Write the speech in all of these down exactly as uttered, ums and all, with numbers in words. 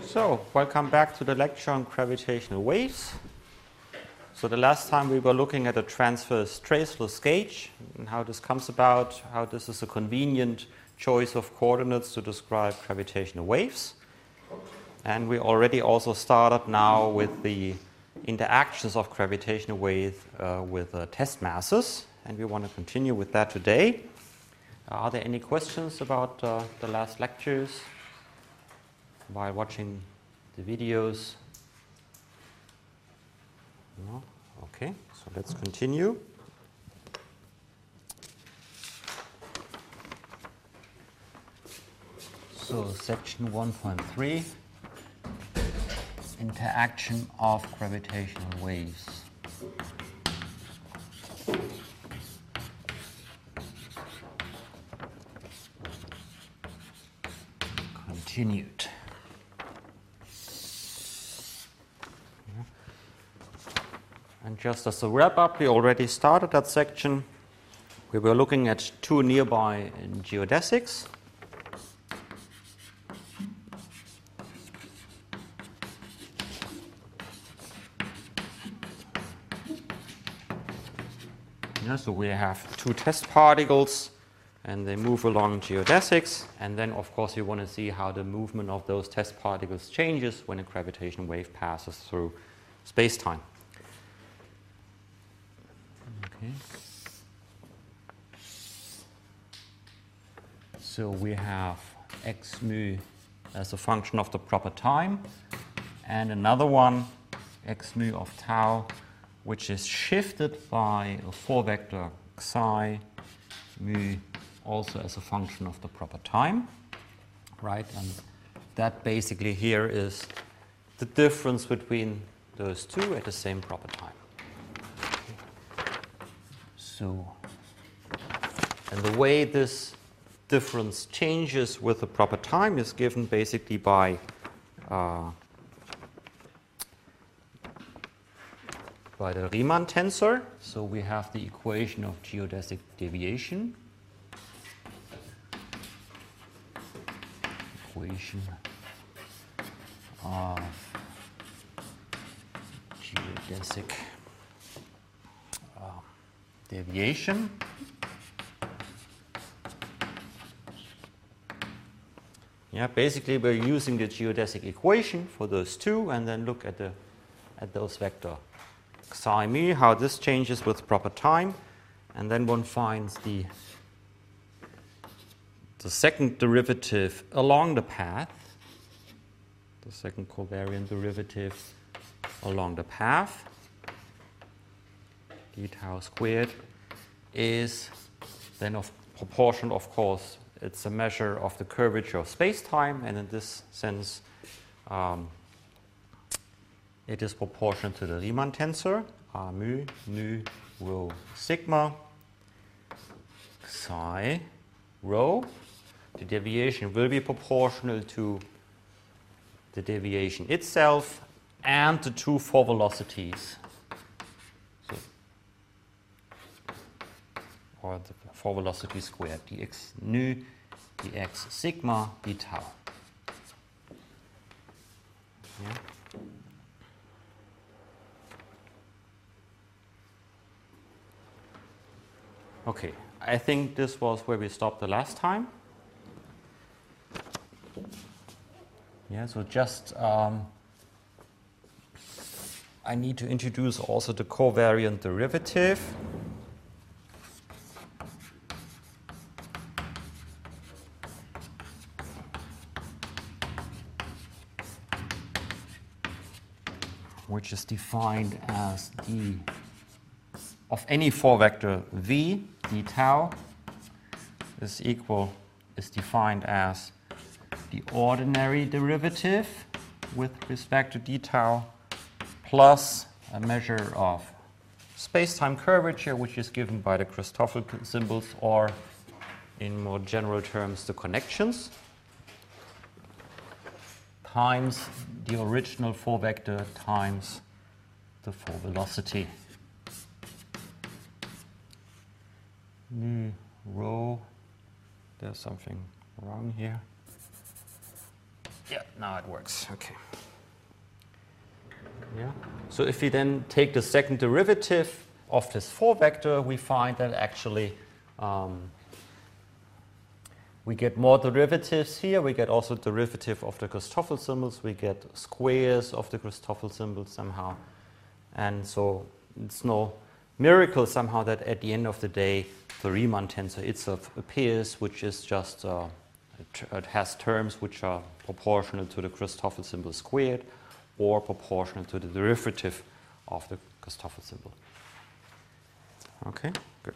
So, welcome back to the lecture on gravitational waves. So the last time we were looking at a transverse traceless gauge and how this comes about, how this is a convenient choice of coordinates to describe gravitational waves. And we already also started now with the interactions of gravitational waves uh, with uh, test masses, and we want to continue with that today. Are there any questions about uh, the last lectures while watching the videos? No? Okay, so let's continue. So section one point three, interaction of gravitational waves. Continued. And just as a wrap-up, we already started that section. We were looking at two nearby geodesics. Yeah, so we have two test particles, and they move along geodesics. And then, of course, you want to see how the movement of those test particles changes when a gravitational wave passes through space-time. Okay. So we have x mu as a function of the proper time, and another one, x mu of tau, which is shifted by a four-vector psi mu, also as a function of the proper time, right? And that basically here is the difference between those two at the same proper time. So, and the way this difference changes with the proper time is given basically by uh, by the Riemann tensor. So we have the equation of geodesic deviation. Equation of geodesic uh, deviation. Yeah, basically we're using the geodesic equation for those two, and then look at the at those vector psi mu, how this changes with proper time, and then one finds the the second derivative along the path, the second covariant derivative along the path, d tau squared, is then of proportion, of course, it's a measure of the curvature of space-time, and in this sense, um, it is proportional to the Riemann tensor, r mu, nu, rho, sigma, psi, rho. The deviation will be proportional to the deviation itself and the two four velocities, so, or the four velocity squared, dx nu, dx sigma, d tau. Yeah. Okay, I think this was where we stopped the last time. Yeah, so just um, I need to introduce also the covariant derivative. Which is defined as d of any four vector v, d tau is equal, is defined as the ordinary derivative with respect to d tau plus a measure of space-time curvature, which is given by the Christoffel symbols, or in more general terms, the connections, times the original four vector times the four velocity. Nu, rho, there's something wrong here. Yeah, now it works. Okay. Yeah. So if we then take the second derivative of this four vector, we find that actually um, we get more derivatives here. We get also derivative of the Christoffel symbols. We get squares of the Christoffel symbols somehow. And so it's no miracle somehow that at the end of the day, the Riemann tensor itself appears, which is just, uh, it, it has terms which are proportional to the Christoffel symbol squared or proportional to the derivative of the Christoffel symbol. Okay, good.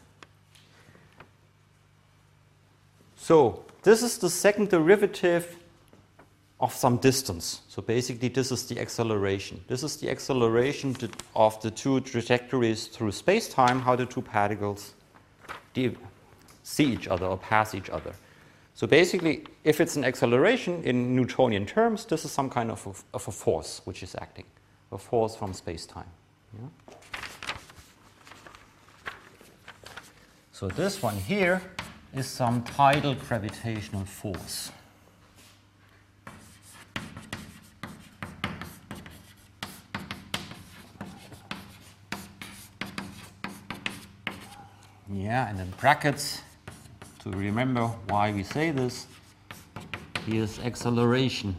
So this is the second derivative of some distance. So basically this is the acceleration. This is the acceleration of the two trajectories through space-time, how the two particles see each other or pass each other. So basically, if it's an acceleration in Newtonian terms, this is some kind of a, of a force which is acting, a force from space-time. Yeah? So this one here is some tidal gravitational force. Yeah, and in brackets, to remember why we say this, here's acceleration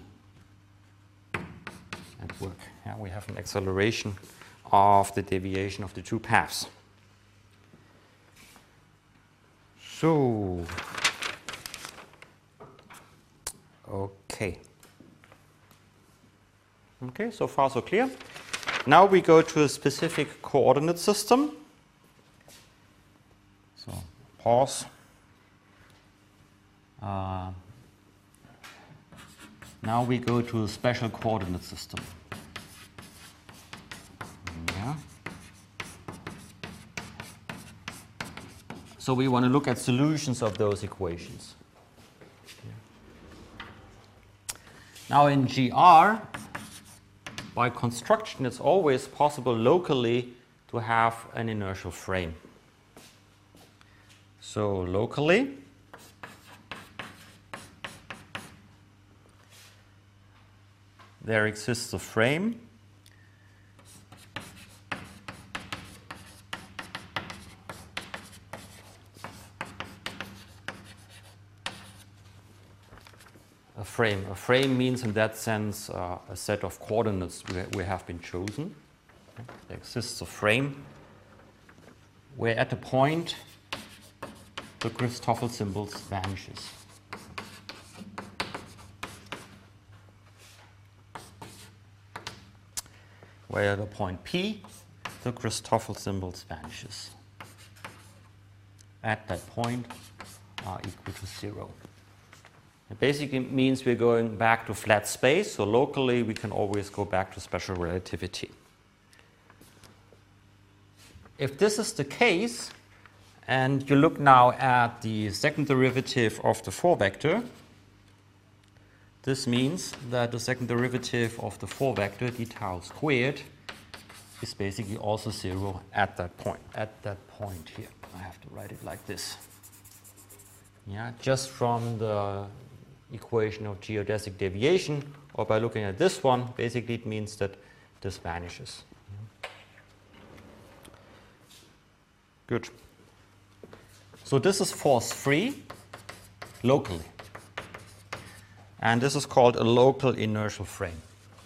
at work. Yeah, we have an acceleration of the deviation of the two paths. So, okay. Okay, so far so clear. Now we go to a specific coordinate system. So, pause. Uh, now we go to a special coordinate system. Yeah. So we want to look at solutions of those equations. Yeah. Now in G R, by construction, it's always possible locally to have an inertial frame. So locally, there exists a frame a frame. A frame means in that sense uh, a set of coordinates we, we have been chosen. Okay. There exists a frame where at a point the Christoffel symbols vanishes. Where at a point P, the Christoffel symbols vanishes. At that point, r equal to zero. It basically means we're going back to flat space, so locally we can always go back to special relativity. If this is the case, and you look now at the second derivative of the four vector, this means that the second derivative of the four vector, d tau squared, is basically also zero at that point. At that point here, I have to write it like this. Yeah, just from the equation of geodesic deviation, or by looking at this one, basically it means that this vanishes. Good. So this is force-free locally. And this is called a local inertial frame.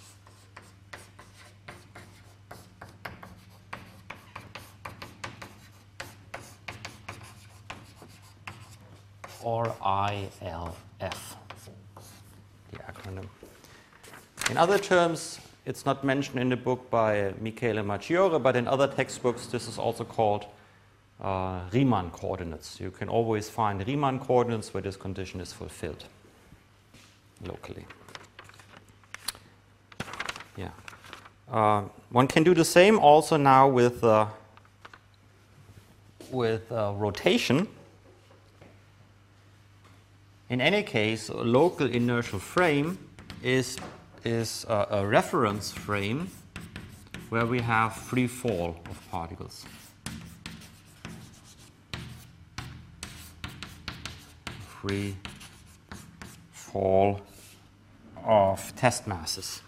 Or I L F, the acronym. In other terms, it's not mentioned in the book by Michele Maggiore, but in other textbooks this is also called uh, Riemann coordinates. You can always find Riemann coordinates where this condition is fulfilled locally. Yeah. Uh, one can do the same also now with, uh, with uh, rotation. In any case, a local inertial frame is, is a, a reference frame where we have free fall of particles. Free fall of test masses.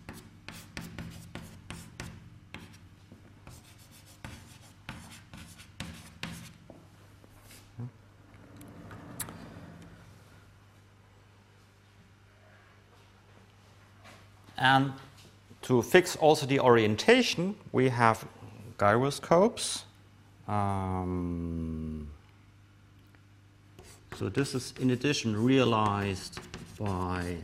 And to fix also the orientation, we have gyroscopes. Um, so this is in addition realized by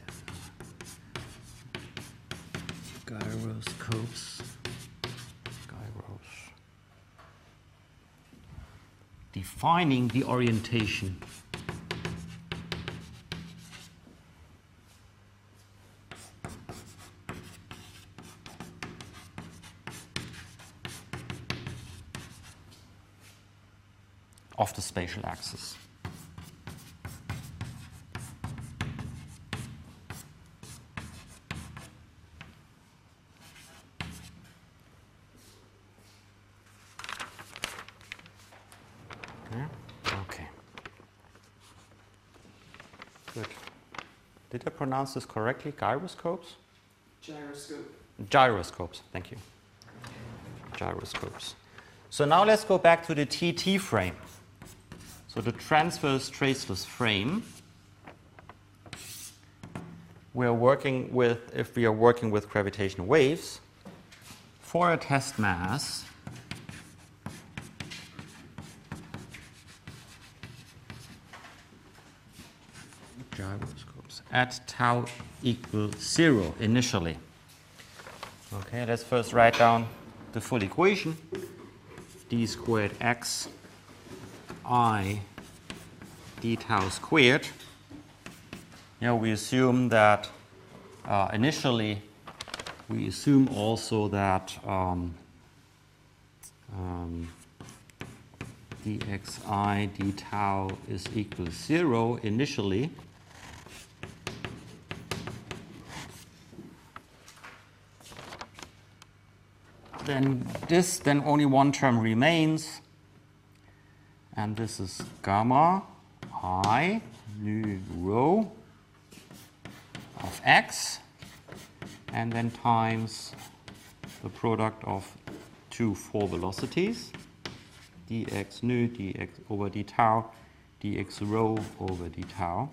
gyroscopes. Gyros. Defining the orientation of the spatial axis. Yeah. Okay. Good. Did I pronounce this correctly? Gyroscopes? Gyroscope. Gyroscopes. Thank you. Gyroscopes. So now let's go back to the T T frame. So the transverse traceless frame, we are working with, if we are working with gravitational waves, for a test mass, gyroscopes, at tau equals zero initially. Okay, let's first write down the full equation. D squared x I d tau squared. Now we assume that uh, initially we assume also that um, um, dxi d tau is equal to zero initially. Then this, then only one term remains, and this is gamma I nu rho of x, and then times the product of two four velocities, dx nu dx over d tau, dx rho over d tau,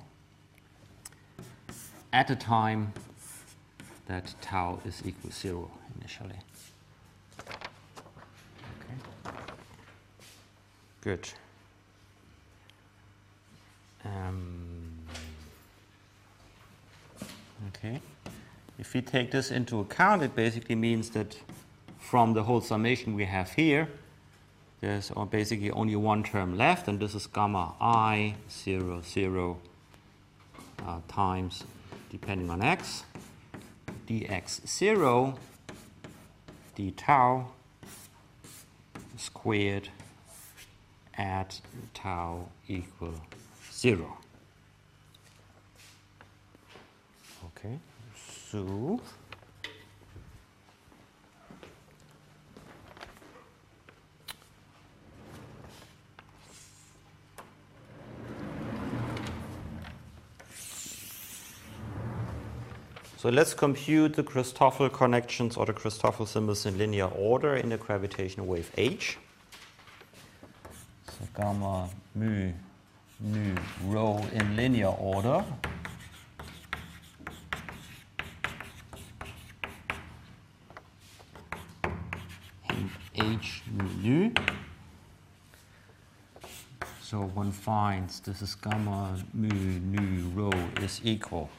at a time that tau is equal to zero initially. Okay. Good. Um, okay. If we take this into account, it basically means that from the whole summation we have here, there's basically only one term left, and this is gamma I zero zero uh, times, depending on x, dx zero d tau squared at tau equal zero. Okay, so So let's compute the Christoffel connections or the Christoffel symbols in linear order in the gravitational wave H. So gamma mu nu rho in linear order. And H mu nu. So one finds this is gamma mu nu rho is equal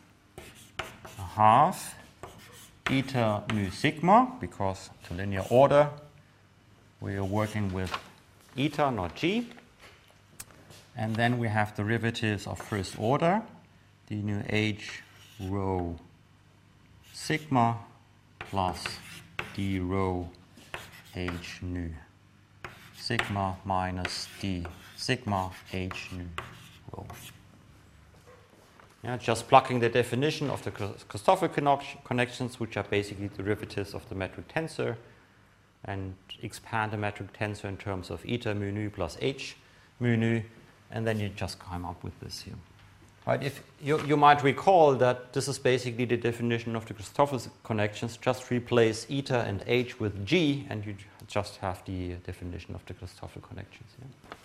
half eta mu sigma, because to linear order we are working with eta, not g. And then we have derivatives of first order, d nu h rho sigma plus d rho h nu sigma minus d sigma h nu rho. Yeah, just plugging the definition of the Christoffel connections, which are basically derivatives of the metric tensor, and expand the metric tensor in terms of eta mu nu plus h mu nu, and then you just come up with this here. Right, if you, you might recall that this is basically the definition of the Christoffel connections. Just replace eta and h with g, and you just have the definition of the Christoffel connections. Yeah?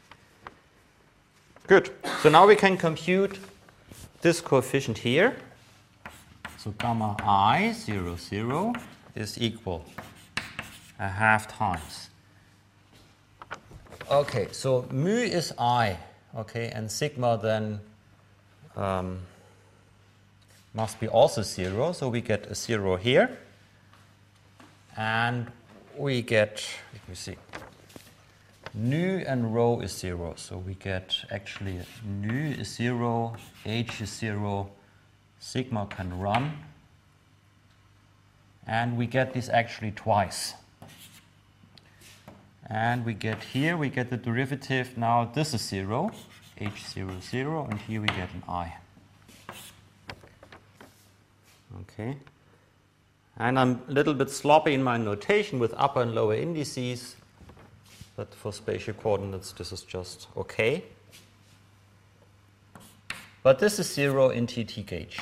Good. So now we can compute this coefficient here. So gamma I, zero, zero, is equal a half times. Okay, so mu is I, okay, and sigma then um, must be also zero, so we get a zero here. And we get, let me see, nu and rho is zero, so we get actually nu is zero, h is zero, sigma can run, and we get this actually twice. And we get here, we get the derivative, now this is zero, h zero, zero, and here we get an I. Okay. And I'm a little bit sloppy in my notation with upper and lower indices, but for spatial coordinates this is just okay. But this is zero in T T gauge.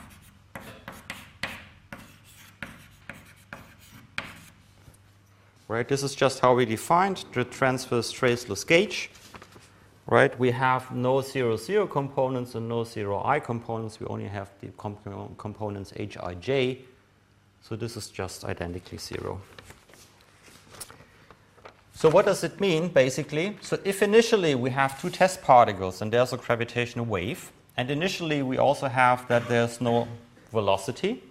Right, this is just how we defined the transverse traceless gauge. Right, we have no zero zero components and no zero I components. We only have the comp components hij. So this is just identically zero. So what does it mean, basically? So if initially we have two test particles and there's a gravitational wave, and initially we also have that there's no velocity.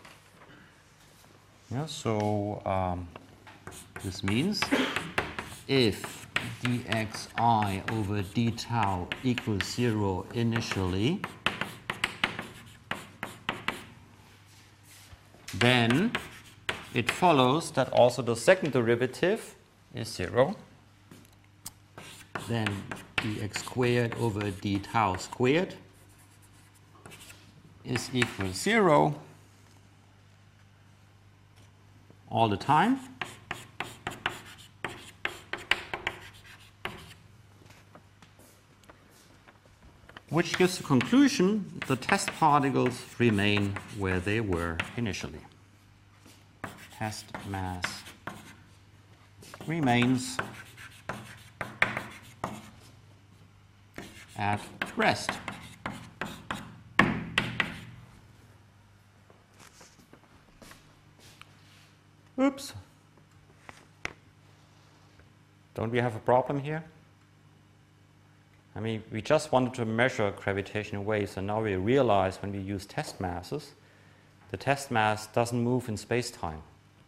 Yeah, so um, this means if dxi over d tau equals zero initially, then it follows that also the second derivative is zero. Then dx squared over d tau squared is equal to zero all the time. Which gives the conclusion the test particles remain where they were initially. Test mass remains at rest. Oops. Don't we have a problem here? I mean, we just wanted to measure gravitational waves, and now we realize when we use test masses, the test mass doesn't move in space-time.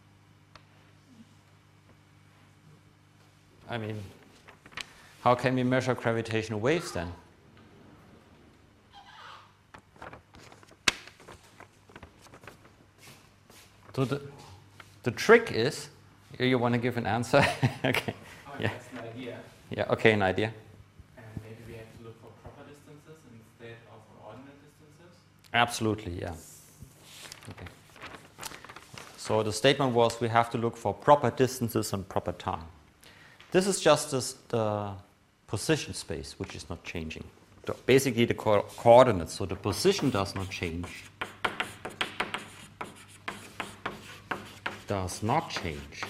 I mean, how can we measure gravitational waves then? So the, the trick is, you want to give an answer? Okay. Oh, yeah. That's an idea. Yeah, okay, an idea. And maybe we have to look for proper distances instead of ordinate distances? Absolutely, yeah. Okay. So the statement was we have to look for proper distances and proper time. This is just this, the position space, which is not changing. The, basically the co coordinates, so the position does not change. Does not change.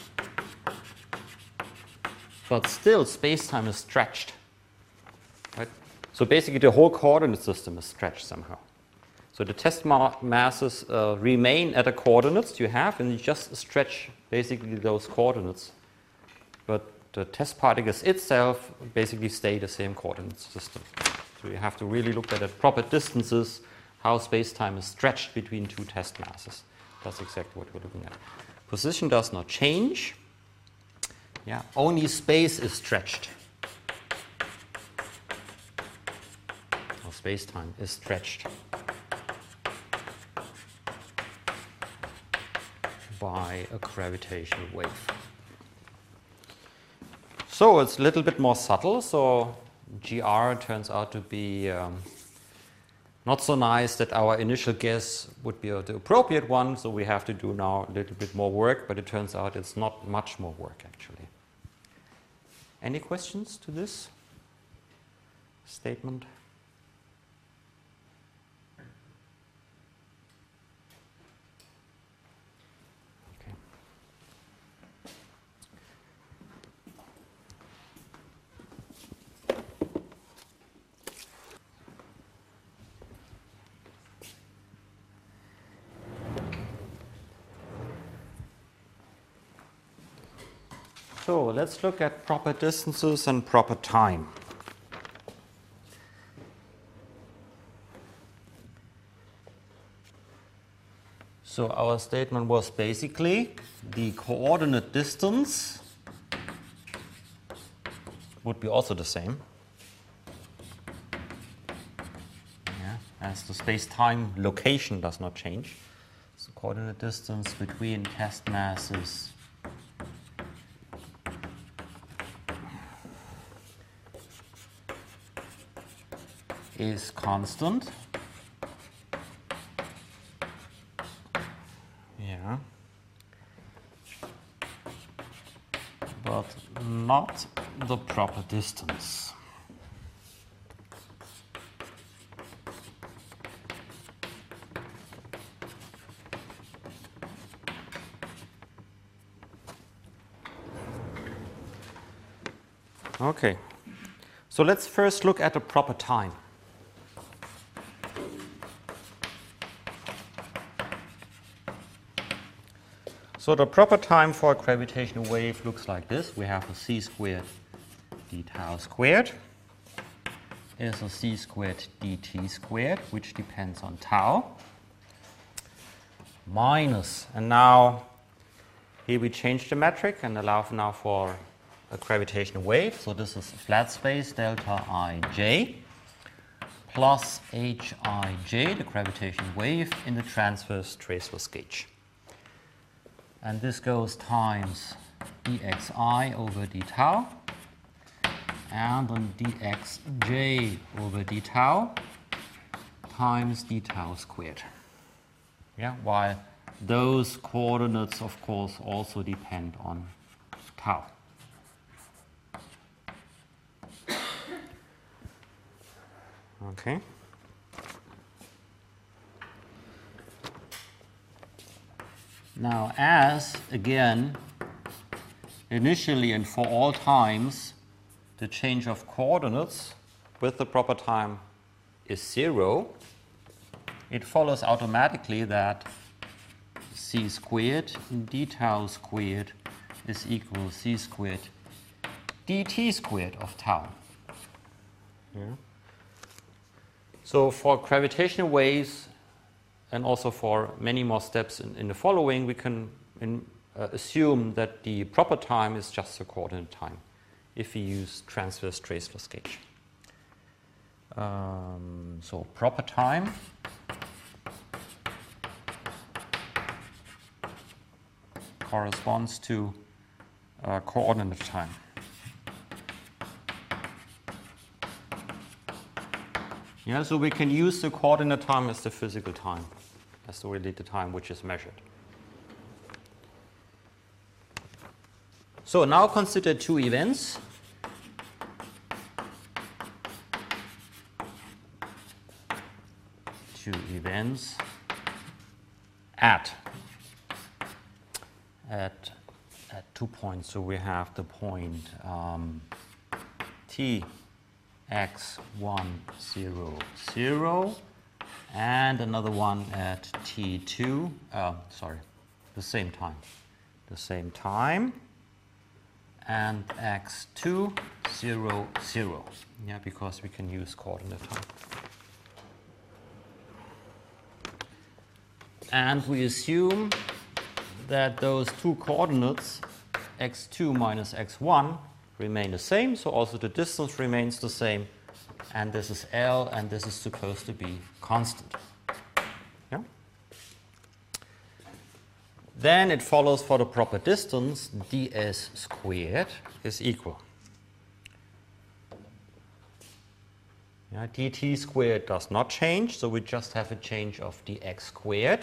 But still, space-time is stretched. Right? So basically the whole coordinate system is stretched somehow. So the test ma masses uh, remain at the coordinates you have, and you just stretch basically those coordinates. But the test particles itself basically stay the same coordinate system. So you have to really look at the proper distances, how space-time is stretched between two test masses. That's exactly what we're looking at. Position does not change. Yeah, only space is stretched. Or space-time is stretched by a gravitational wave. So it's a little bit more subtle. So G R turns out to be um, not so nice that our initial guess would be the appropriate one. So we have to do now a little bit more work, but it turns out it's not much more work actually. Any questions to this statement? So let's look at proper distances and proper time. So our statement was basically the coordinate distance would be also the same, yeah, as the space-time location does not change. So coordinate distance between test masses is constant. Yeah. But not the proper distance. Okay. So let's first look at the proper time. So the proper time for a gravitational wave looks like this. We have a c squared d tau squared is a c squared dt squared, which depends on tau, minus, and now here we change the metric and allow for now for a gravitational wave. So this is flat space delta ij plus hij, the gravitational wave in the transverse traceless gauge. And this goes times dxi over d tau, and then dxj over d tau times d tau squared. Yeah, while those coordinates, of course, also depend on tau. Okay. Now, as, again, initially and for all times, the change of coordinates with the proper time is zero, it follows automatically that c squared d tau squared is equal to c squared dt squared of tau. Yeah. So for gravitational waves, and also for many more steps in, in the following, we can in, uh, assume that the proper time is just the coordinate time if we use transverse traceless gauge. Um, so proper time corresponds to uh, coordinate time. Yeah, so we can use the coordinate time as the physical time, as the related time which is measured. So now consider two events. Two events at at at two points. So we have the point um, t x one, zero, zero, and another one at t two, uh, sorry, the same time, the same time, and x two, zero, zero, yeah, because we can use coordinate time. And we assume that those two coordinates, x two minus x one, remain the same, so also the distance remains the same, and this is L, and this is supposed to be constant. Yeah? Then it follows for the proper distance, ds squared is equal. Yeah, dt squared does not change, so we just have a change of dx squared.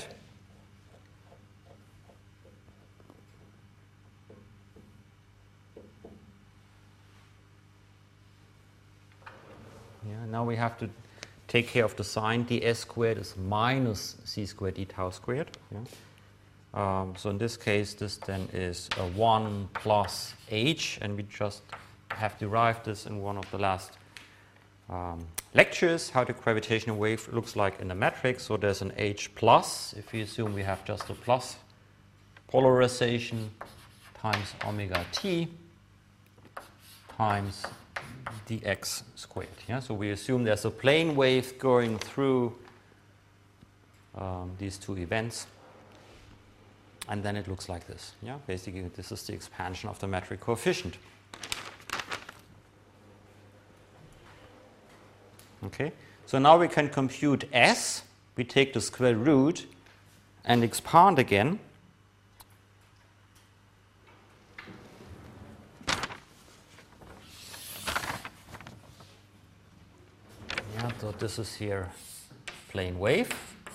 Yeah, now we have to take care of the sign. ds squared is minus c squared d tau squared. Yeah. Um, so in this case, this then is a one plus h, and we just have derived this in one of the last um, lectures, how the gravitational wave looks like in the matrix. So there's an h plus, if we assume we have just a plus polarization times omega t. times dx squared. Yeah? So we assume there's a plane wave going through um, these two events. And then it looks like this. Yeah? Basically, this is the expansion of the metric coefficient. Okay? So now we can compute S. We take the square root and expand again. Yeah, so this is here plane wave.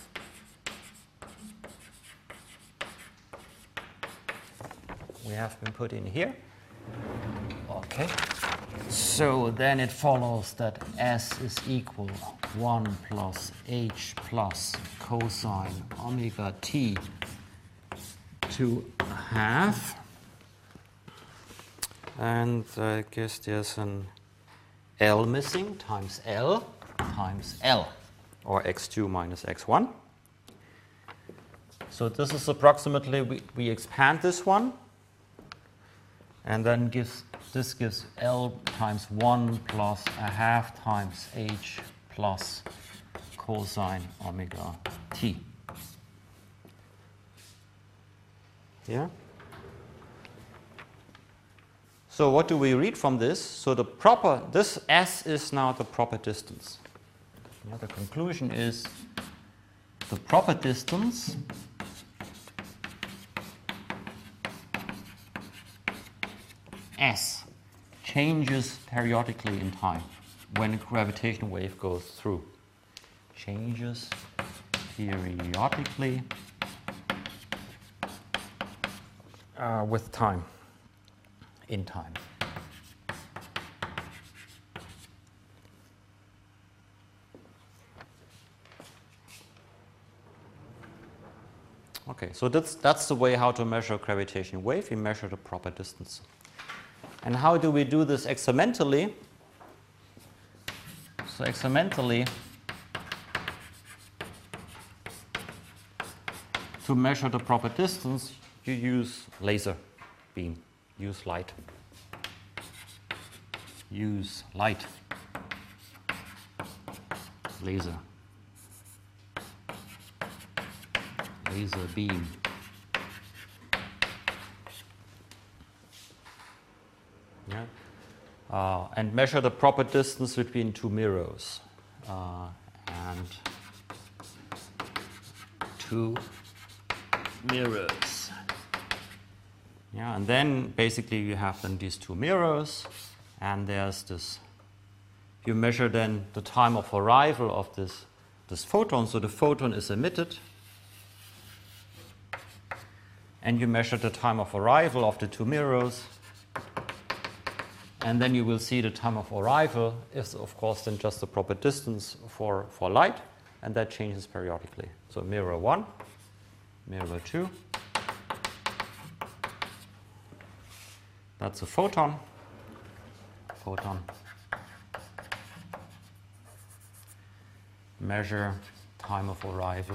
We have been put in here. Okay. So then it follows that S is equal one plus h plus cosine omega t to a half. And I guess there's an L missing, times L times L, or x two minus x one. So this is approximately, we, we expand this one, and then gives, this gives L times one plus a half times h plus cosine omega t. Yeah? So what do we read from this? So the proper, this S is now the proper distance. Yeah, the conclusion is the proper distance S changes periodically in time when a gravitational wave goes through. Changes periodically uh, with time, in time. Okay, so that's, that's the way how to measure a gravitational wave. We measure the proper distance. And how do we do this experimentally? So experimentally, to measure the proper distance, you use laser beam, use light. Use light, laser, laser beam. Yeah. Uh, and measure the proper distance between two mirrors. Uh, and two mirrors. Yeah, and then basically you have then these two mirrors, and there's this, you measure then the time of arrival of this, this photon. So the photon is emitted, and you measure the time of arrival of the two mirrors. And then you will see the time of arrival is, of course, then just the proper distance for, for light, and that changes periodically. So mirror one, mirror two. That's a photon. Photon. Measure time of arrival.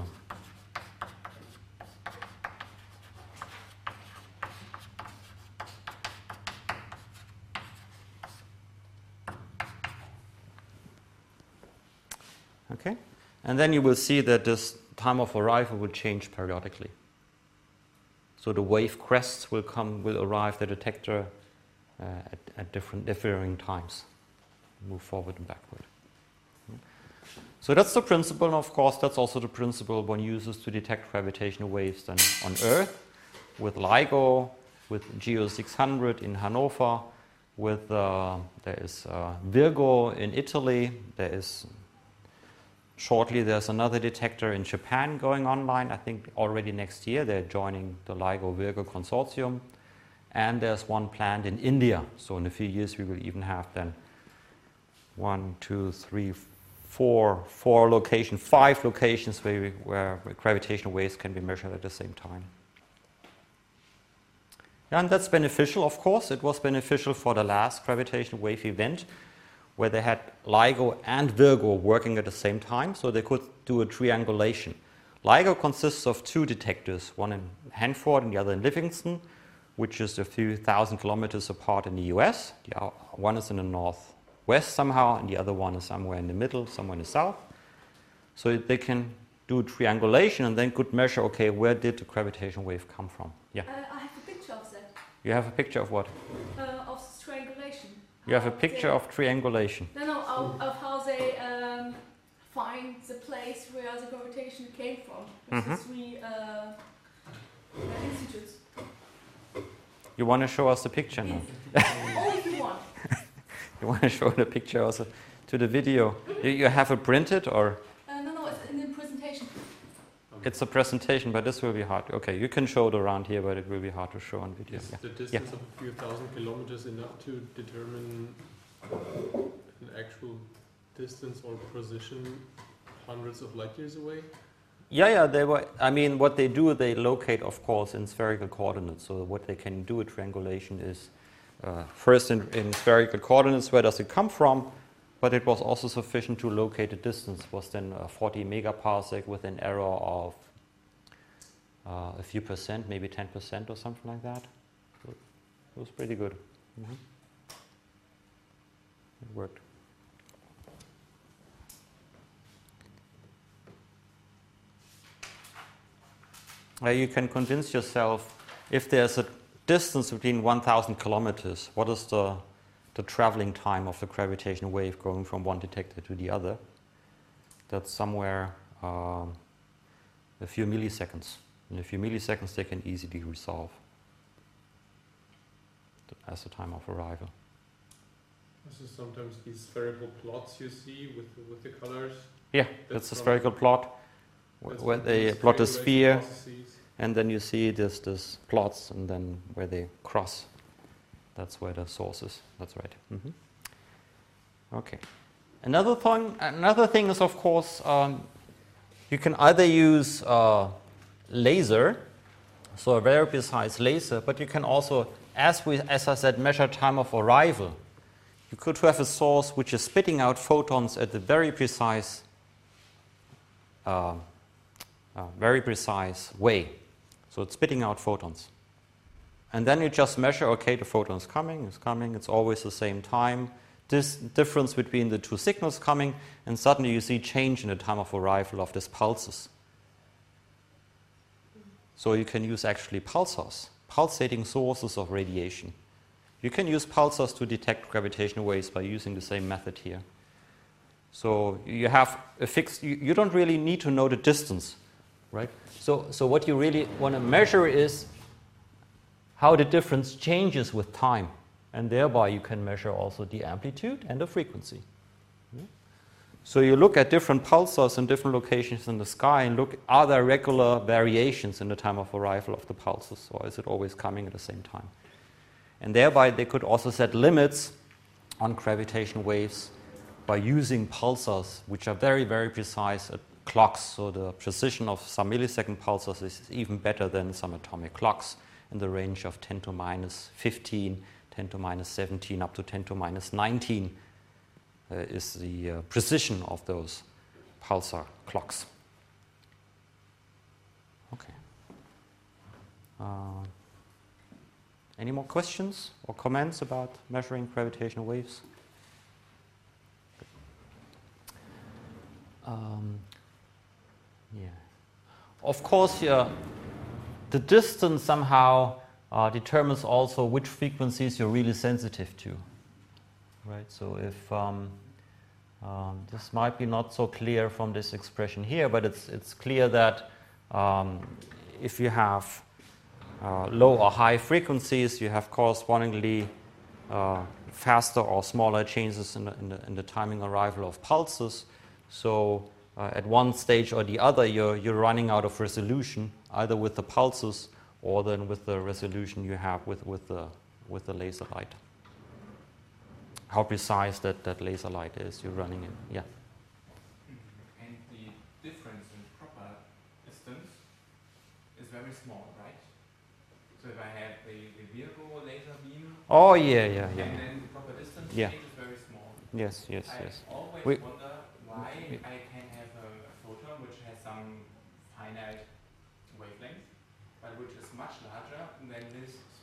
Okay, and then you will see that this time of arrival will change periodically. So the wave crests will come, will arrive the detector uh, at, at different differing times, move forward and backward. So that's the principle, and of course that's also the principle one uses to detect gravitational waves then on Earth, with LIGO, with GEO six hundred in Hanover, with uh, there is uh, Virgo in Italy, there is shortly there's another detector in Japan going online. I think already next year they're joining the LIGO Virgo consortium, and there's one planned in India. So in a few years we will even have then one, two, three, four, four locations, five locations where, we, where gravitational waves can be measured at the same time. And that's beneficial, of course. It was beneficial for the last gravitational wave event, where they had LIGO and Virgo working at the same time, so they could do a triangulation. LIGO consists of two detectors, one in Hanford and the other in Livingston, which is a few thousand kilometers apart in the U S. The o- one is in the northwest somehow, and the other one is somewhere in the middle, somewhere in the south. So they can do triangulation and then could measure, okay, where did the gravitational wave come from? Yeah. Uh, I have a picture of that. You have a picture of what? Uh, of triangulation. You have a How picture they- of triangulation. No, no, of, of how they um, find the place where the gravitation came from. With Mhm. the three uh, uh, institutes. You want to show us the picture now? Only if you want. You want to show the picture also to the video? You, you have it printed or? Uh, no, no, it's in the presentation. It's a presentation, but this will be hard. Okay, you can show it around here, but it will be hard to show on video. Is Yeah. the distance of a few thousand kilometers enough to determine an actual distance or position hundreds of light years away? Yeah, yeah. They were. I mean, what they do, they locate, of course, in spherical coordinates. So what they can do with triangulation is uh, first in, in spherical coordinates, where does it come from? But it was also sufficient to locate the distance. It was then uh, forty megaparsec with an error of uh, a few percent, maybe ten percent or something like that. So it was pretty good. Mm-hmm. It worked. Uh, you can convince yourself if there's a distance between one thousand kilometers, what is the, the traveling time of the gravitational wave going from one detector to the other? That's somewhere um, a few milliseconds. In a few milliseconds, they can easily resolve as the time of arrival. So sometimes these spherical plots you see with the, with the colors. Yeah, that's, That's a from- spherical plot wh- that's where from they these plot a triangulation sphere. processes. And then you see this, this plots, and then where they cross, that's where the source is. That's right. hmm Okay. Another thing, another thing is, of course, um, you can either use uh, laser, so a very precise laser, but you can also, as we, as I said, measure time of arrival. You could have a source which is spitting out photons at a very precise, uh, uh, very precise way. So it's spitting out photons. And then you just measure, okay, the photon is coming, it's coming, it's always the same time. This difference between the two signals coming, and suddenly you see change in the time of arrival of these pulses. So you can use actually pulsars, pulsating sources of radiation. You can use pulsars to detect gravitational waves by using the same method here. So you have a fixed, you, you don't really need to know the distance. Right? So, so what you really want to measure is how the difference changes with time. And thereby you can measure also the amplitude and the frequency. Yeah. So you look at different pulsars in different locations in the sky and look, are there regular variations in the time of arrival of the pulses, or is it always coming at the same time? And thereby they could also set limits on gravitational waves by using pulsars, which are very, very precise at clocks. So the precision of some millisecond pulsars is even better than some atomic clocks in the range of ten to minus fifteen, ten to minus seventeen, up to ten to minus nineteen uh, is the uh, precision of those pulsar clocks. Okay. Uh, any more questions or comments about measuring gravitational waves? Um, Yeah. Of course, yeah, the distance somehow uh, determines also which frequencies you're really sensitive to, right? So if um, um, this might be not so clear from this expression here, but it's it's clear that um, if you have uh, low or high frequencies, you have correspondingly uh, faster or smaller changes in the, in the, in the timing arrival of pulses. So Uh, at one stage or the other, you're, you're running out of resolution, either with the pulses or then with the resolution you have with, with, the, with the laser light. How precise that, that laser light is you're running in. Yeah. And the difference in proper distance is very small, right? So if I have the, the Virgo laser beam, Oh, yeah, yeah, yeah. and then the proper distance Yeah. change is very small. Yes, yes, I yes. always We- wonder why I can have a, a photon which has some finite wavelength, but which is much larger than this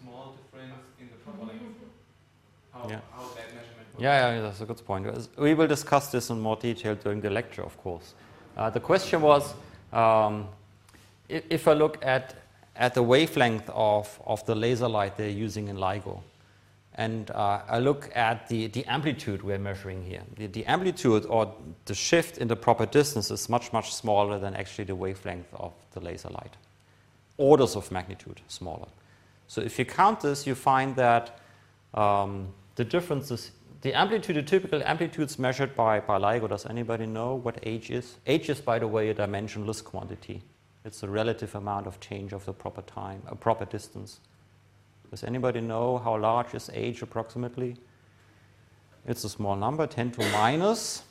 small difference in the proper length. How, Yeah. how that measurement works. Yeah, yeah, that's a good point. We will discuss this in more detail during the lecture, of course. Uh, the question was, um, if, if I look at at the wavelength of, of the laser light they're using in LIGO, and uh, I look at the, the amplitude we're measuring here. The, the amplitude or the shift in the proper distance is much, much smaller than actually the wavelength of the laser light. Orders of magnitude smaller. So if you count this, you find that um, the differences, the amplitude, the typical amplitudes measured by, by LIGO, does anybody know what H is? H is, by the way, a dimensionless quantity. It's the relative amount of change of the proper time, a proper distance. Does anybody know how large is H approximately? It's a small number, ten to minus.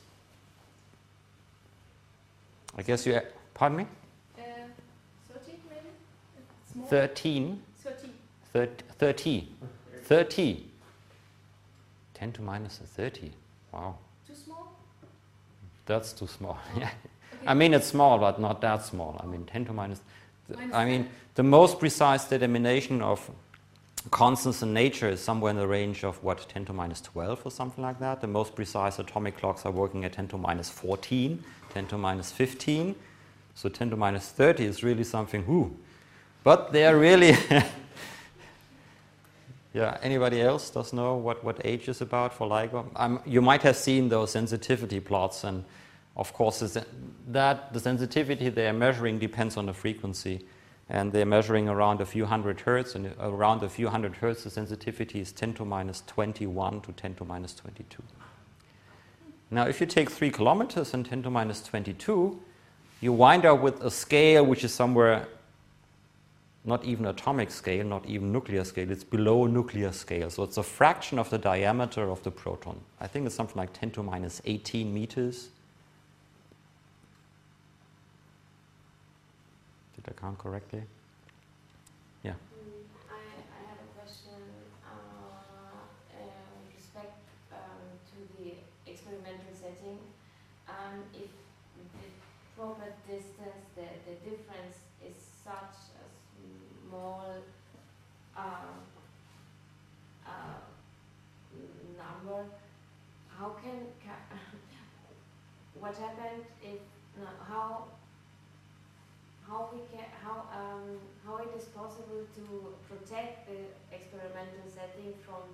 I guess you, pardon me? Uh, thirty maybe? Small? thirteen. thirty. Thir- thirty. thirty. ten to minus thirty. Wow. Too small? That's too small. Yeah. Okay. I mean, it's small, but not that small. I mean, ten to minus. th- Minus I mean, ten. the most precise determination of constants in nature is somewhere in the range of what, ten to minus twelve or something like that. The most precise atomic clocks are working at ten to minus fourteen, ten to minus fifteen. So ten to minus thirty is really something, whoo. But they're really. Yeah, anybody else does know what, what H is about for LIGO? Um, you might have seen those sensitivity plots, and of course is that, that the sensitivity they are measuring depends on the frequency, and they're measuring around a few hundred hertz, and around a few hundred hertz the sensitivity is ten to minus twenty-one to ten to minus twenty-two. Now if you take three kilometers and ten to minus twenty-two, you wind up with a scale which is somewhere not even atomic scale, not even nuclear scale, it's below nuclear scale. So it's a fraction of the diameter of the proton. I think it's something like ten to minus eighteen meters. Did I count correctly? Yeah. Mm, I, I have a question uh, uh, with respect um, to the experimental setting. Um, if the proper distance, the, the difference is such a small uh, uh, number, how can, ca- what happened if, no, how how we can, how um, how it is possible to protect the experimental setting from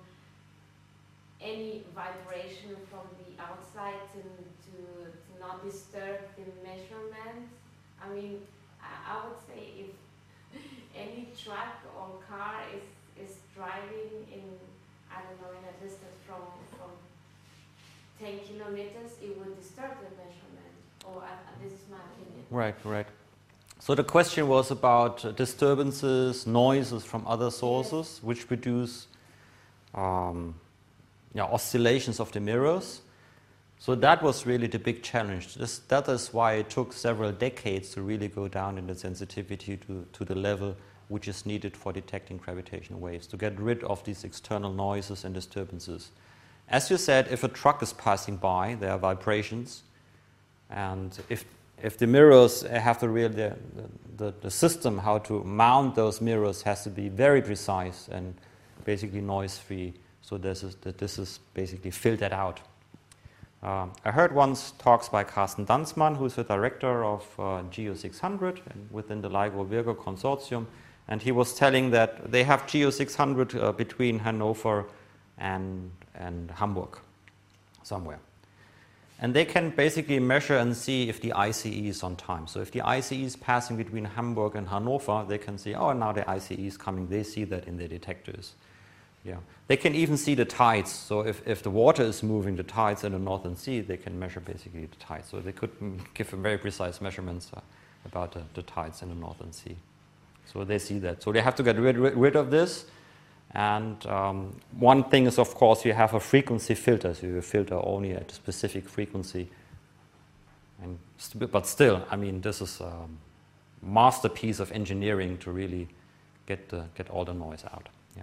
any vibration from the outside to to, to not disturb the measurements? I mean, I, I would say if any truck or car is is driving in, I don't know, in a distance from from ten kilometers, it would disturb the measurement. Or uh, this is my opinion. Right, right. So the question was about uh, disturbances, noises from other sources, which produce um, yeah, oscillations of the mirrors. So that was really the big challenge. This, that is why it took several decades to really go down in the sensitivity to, to the level which is needed for detecting gravitational waves, to get rid of these external noises and disturbances. As you said, if a truck is passing by, there are vibrations, and if If the mirrors have the real the, the, the system how to mount those mirrors has to be very precise and basically noise free, so this is that this is basically filtered out. Um, I heard once talks by Carsten Danzmann, who is the director of uh, Geo six hundred and within the LIGO Virgo consortium, and he was telling that they have Geo six hundred uh, between Hannover and and Hamburg, somewhere. And they can basically measure and see if the I C E is on time. So if the I C E is passing between Hamburg and Hanover, they can see, oh, now the I C E is coming. They see that in their detectors. Yeah. They can even see the tides. So if, if the water is moving, the tides in the Northern Sea, they can measure basically the tides. So they could mm, give very precise measurements uh, about the, the tides in the Northern Sea. So they see that. So they have to get rid, rid, rid of this. And um, one thing is, of course, you have a frequency filter, so you filter only at a specific frequency. And st- but still, I mean, this is a masterpiece of engineering to really get the, get all the noise out. Yeah.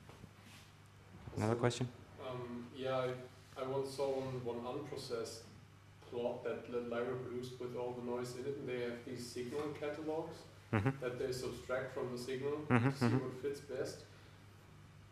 Another question? Um, yeah, I, I once saw one, one unprocessed plot that LIGO produced with all the noise in it, and they have these signal catalogs Mm-hmm. that they subtract from the signal Mhm, to see mhm. what fits best.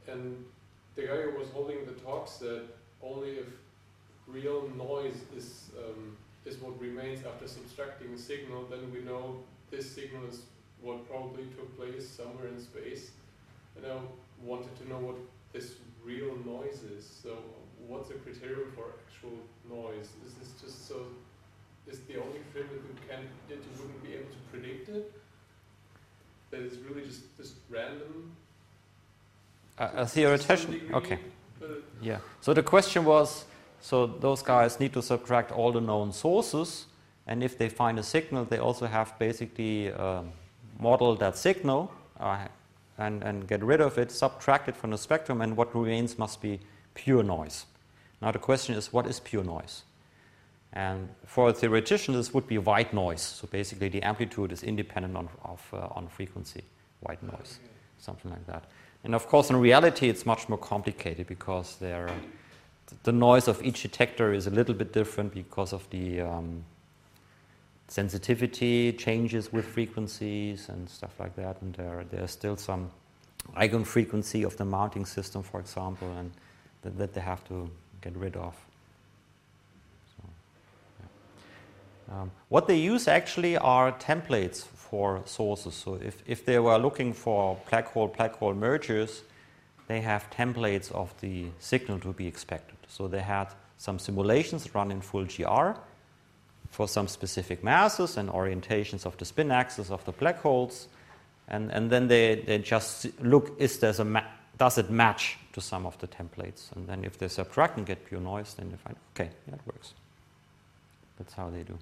And the guy who was holding the talk said only if real noise is um, is what remains after subtracting a signal, then we know this signal is what probably took place somewhere in space. And I wanted to know what this real noise is. So what's the criterion for actual noise? Is this just so, is the only thing that you can, that you wouldn't be able to predict it? That it's really just, just random? A, a theoretician? Degree, Okay. but Yeah. So the question was, so those guys need to subtract all the known sources, and if they find a signal, they also have basically um, model that signal uh, and, and get rid of it, subtract it from the spectrum, and what remains must be pure noise. Now the question is, what is pure noise? And for a theoretician, this would be white noise. So basically the amplitude is independent on, of, uh, on frequency, white noise, something like that. And of course, in reality, it's much more complicated because there, uh, the noise of each detector is a little bit different because of the um, sensitivity changes with frequencies and stuff like that. And there, there's still some eigenfrequency of the mounting system, for example, and that, that they have to get rid of. So, yeah. um, what they use actually are templates for sources. So if, if they were looking for black hole, black hole mergers, they have templates of the signal to be expected. So they had some simulations run in full G R for some specific masses and orientations of the spin axis of the black holes. And, and then they, they just look, is there a ma- does it match to some of the templates? And then if they subtract and get pure noise, then they find, okay, that works. That's how they do.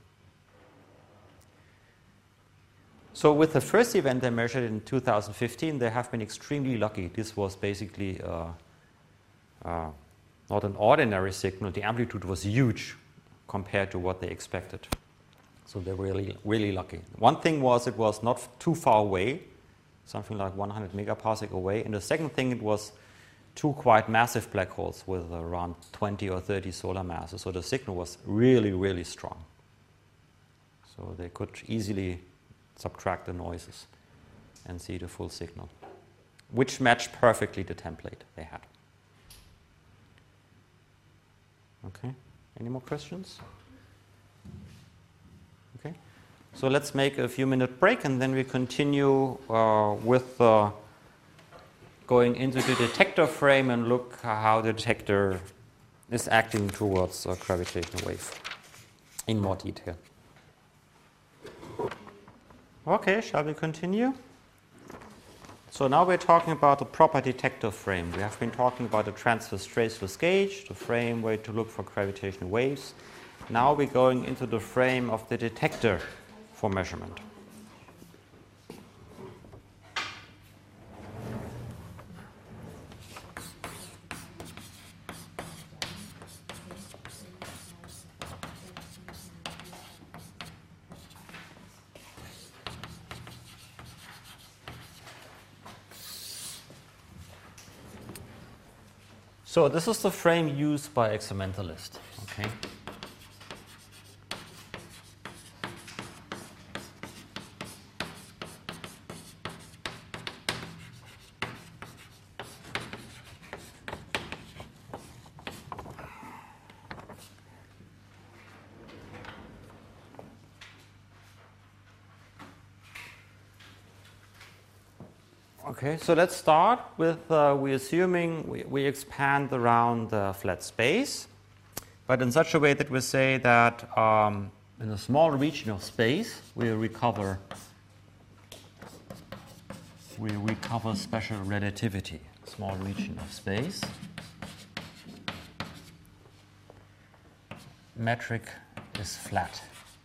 So with the first event they measured in two thousand fifteen, they have been extremely lucky. This was basically uh, uh, not an ordinary signal. The amplitude was huge compared to what they expected. So they were really, really lucky. One thing was it was not too far away, something like one hundred megaparsec away. And the second thing, it was two quite massive black holes with around twenty or thirty solar masses. So the signal was really, really strong. So they could easily subtract the noises and see the full signal, which matched perfectly the template they had. Okay, any more questions? Okay, so let's make a few minute break and then we continue uh, with uh, going into the detector frame and look how the detector is acting towards a gravitational wave in more detail. Okay, shall we continue? So now we're talking about the proper detector frame. We have been talking about the transverse traceless gauge, the frame where to look for gravitational waves. Now we're going into the frame of the detector for measurement. So this is the frame used by experimentalists. Okay. Okay, so let's start with, uh, we're assuming we, we expand around the flat space, but in such a way that we say that um, in a small region of space, we recover, we recover special relativity, small region of space. Metric is flat.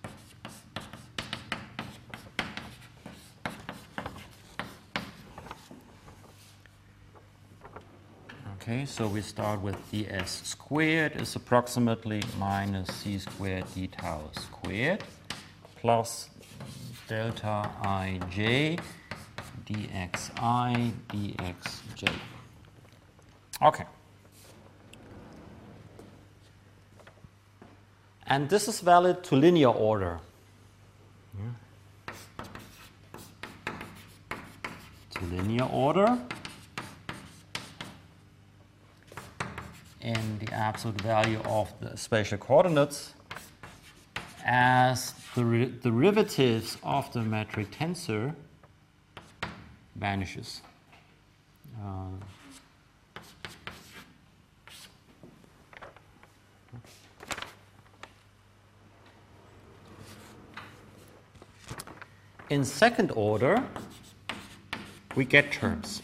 Okay, so we start with ds squared is approximately minus c squared d tau squared plus delta ij dxi dxj. Okay. And this is valid to linear order. Yeah. To linear order. in the absolute value of the spatial coordinates as the re derivatives of the metric tensor vanishes. Uh, in second order, we get terms.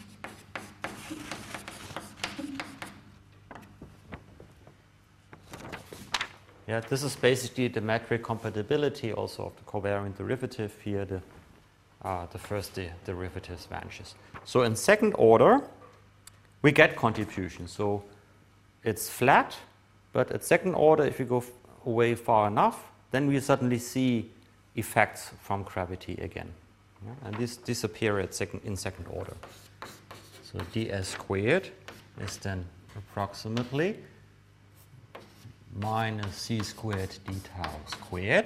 Yeah, this is basically the metric compatibility also of the covariant derivative here. The, uh, the first de derivatives vanishes. So in second order, we get contribution. So it's flat, but at second order, if you go away far enough, then we suddenly see effects from gravity again. Yeah? And these disappear at second, in second order. So ds squared is then approximately minus c squared d tau squared.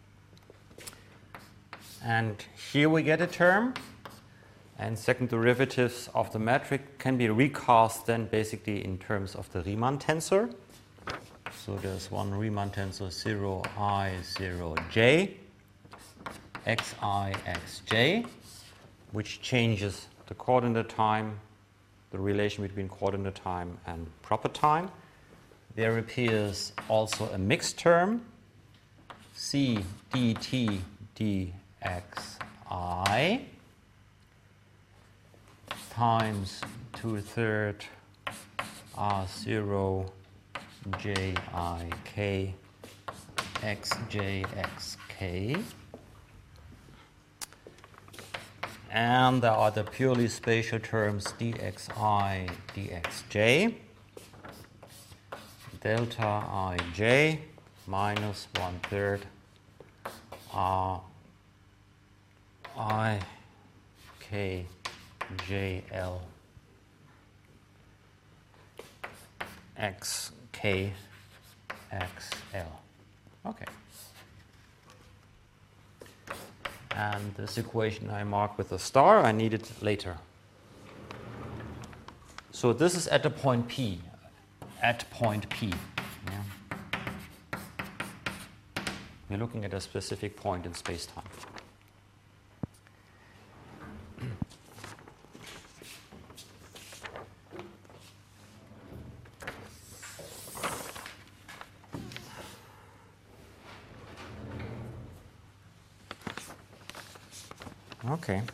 And here we get a term. And second derivatives of the metric can be recast then basically in terms of the Riemann tensor. So there's one Riemann tensor zero i, zero j, xi, xj, which changes the coordinate time, the relation between coordinate time and proper time. There appears also a mixed term, c dt dxi times two third r zero j I k xj xk. And there are the purely spatial terms dxi dxj, delta ij minus one third r I k j l x k x l. Okay. And this equation I mark with a star, I need it later. So this is at the point P. At point P. Yeah. We're looking at a specific point in space-time. Okay.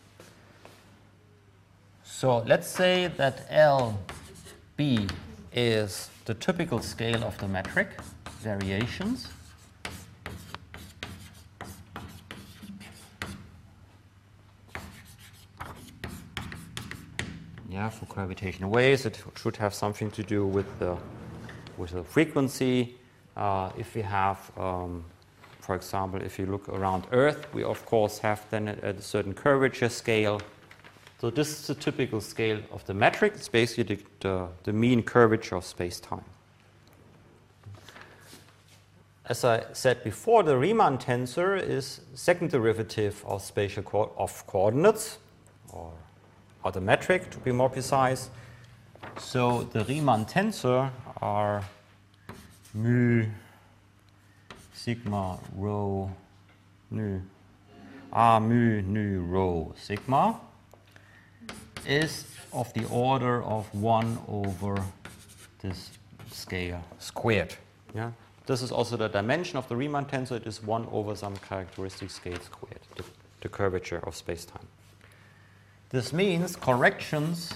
So let's say that L B is the typical scale of the metric variations. Yeah, for gravitational waves, it should have something to do with the with the frequency. Uh, if we have um, For example, if you look around Earth, we of course have then a, a certain curvature scale. So this is the typical scale of the metric. It's basically the, the, the mean curvature of space-time. As I said before, the Riemann tensor is second derivative of spatial co of coordinates, or, or the metric to be more precise. So the Riemann tensor are mu sigma rho nu r mu nu rho sigma is of the order of one over this scale squared. Yeah, this is also the dimension of the Riemann tensor. It is one over some characteristic scale squared, the, the curvature of space-time. This means corrections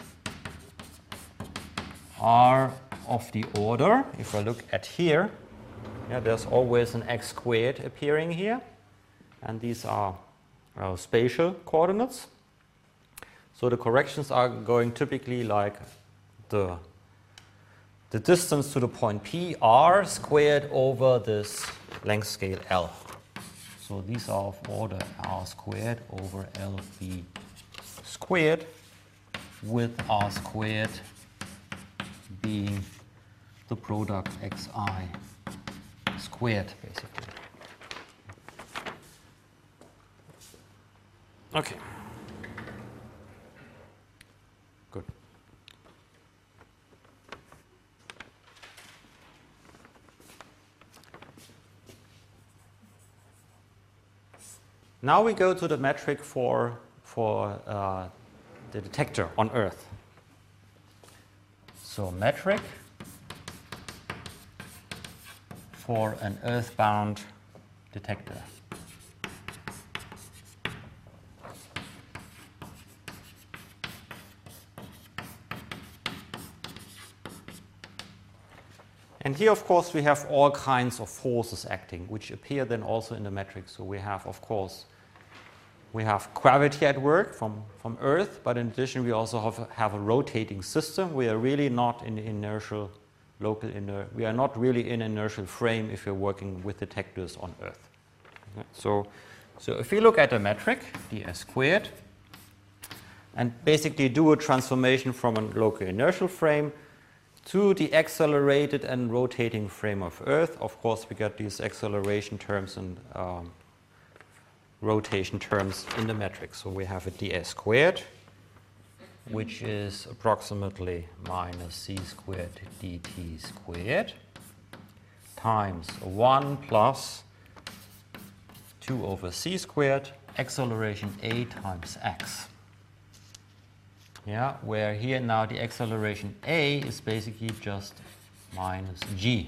are of the order, if I look at here, yeah, there's always an x squared appearing here, and these are uh, spatial coordinates. So the corrections are going typically like the, the distance to the point P, r squared over this length scale L. So these are of order r squared over L b squared, with r squared being the product xi squared, basically. Okay. Good. Now we go to the metric for, for uh, the detector on Earth. So metric for an earthbound detector. And here, of course, we have all kinds of forces acting, which appear then also in the metric. So we have, of course, we have gravity at work from, from Earth, but in addition, we also have, have a rotating system. We are really not in inertial, local iner- we are not really in inertial frame if you're working with detectors on Earth. Okay? So, so if you look at the metric, ds squared, and basically do a transformation from a local inertial frame to the accelerated and rotating frame of Earth. Of course, we got these acceleration terms and um, rotation terms in the metric. So we have a ds squared, which is approximately minus c squared dt squared times one plus two over c squared, acceleration a times x. Yeah, where here now the acceleration a is basically just minus g.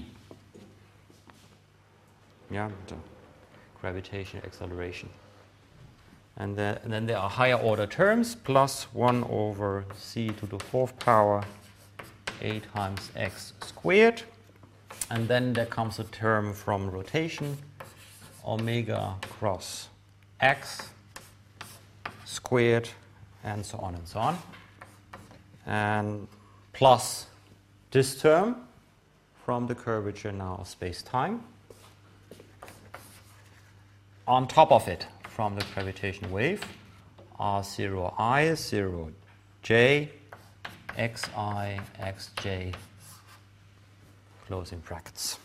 Yeah, the gravitational acceleration. And, the, and then there are higher order terms, plus one over c to the fourth power a times x squared. And then there comes a term from rotation, omega cross x squared, and so on and so on. And plus this term from the curvature now of space-time. On top of it, from the gravitational wave, r zero i, zero j, xi, xj, closing brackets.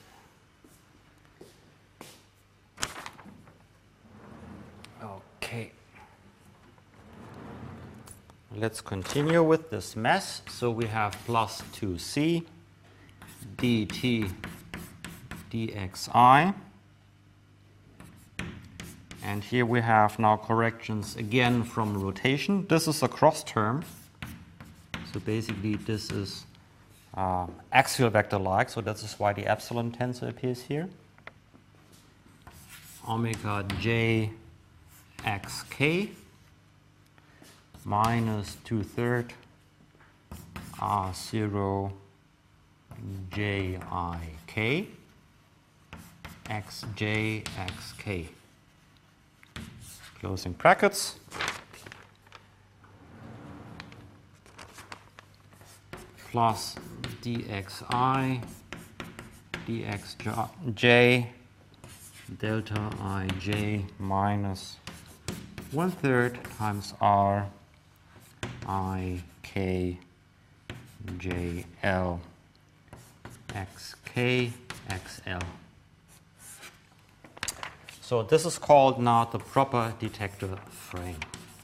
Okay. Let's continue with this mess. So we have plus two c dt dxi. And here we have now corrections again from rotation. This is a cross term. So basically this is uh, axial vector-like. So this is why the epsilon tensor appears here. Omega j xk minus two-thirds r zero j I k xj xk. Closing brackets. Plus dxi dxj delta ij minus one-third times r I k j l x k x l. So this is called now the proper detector frame.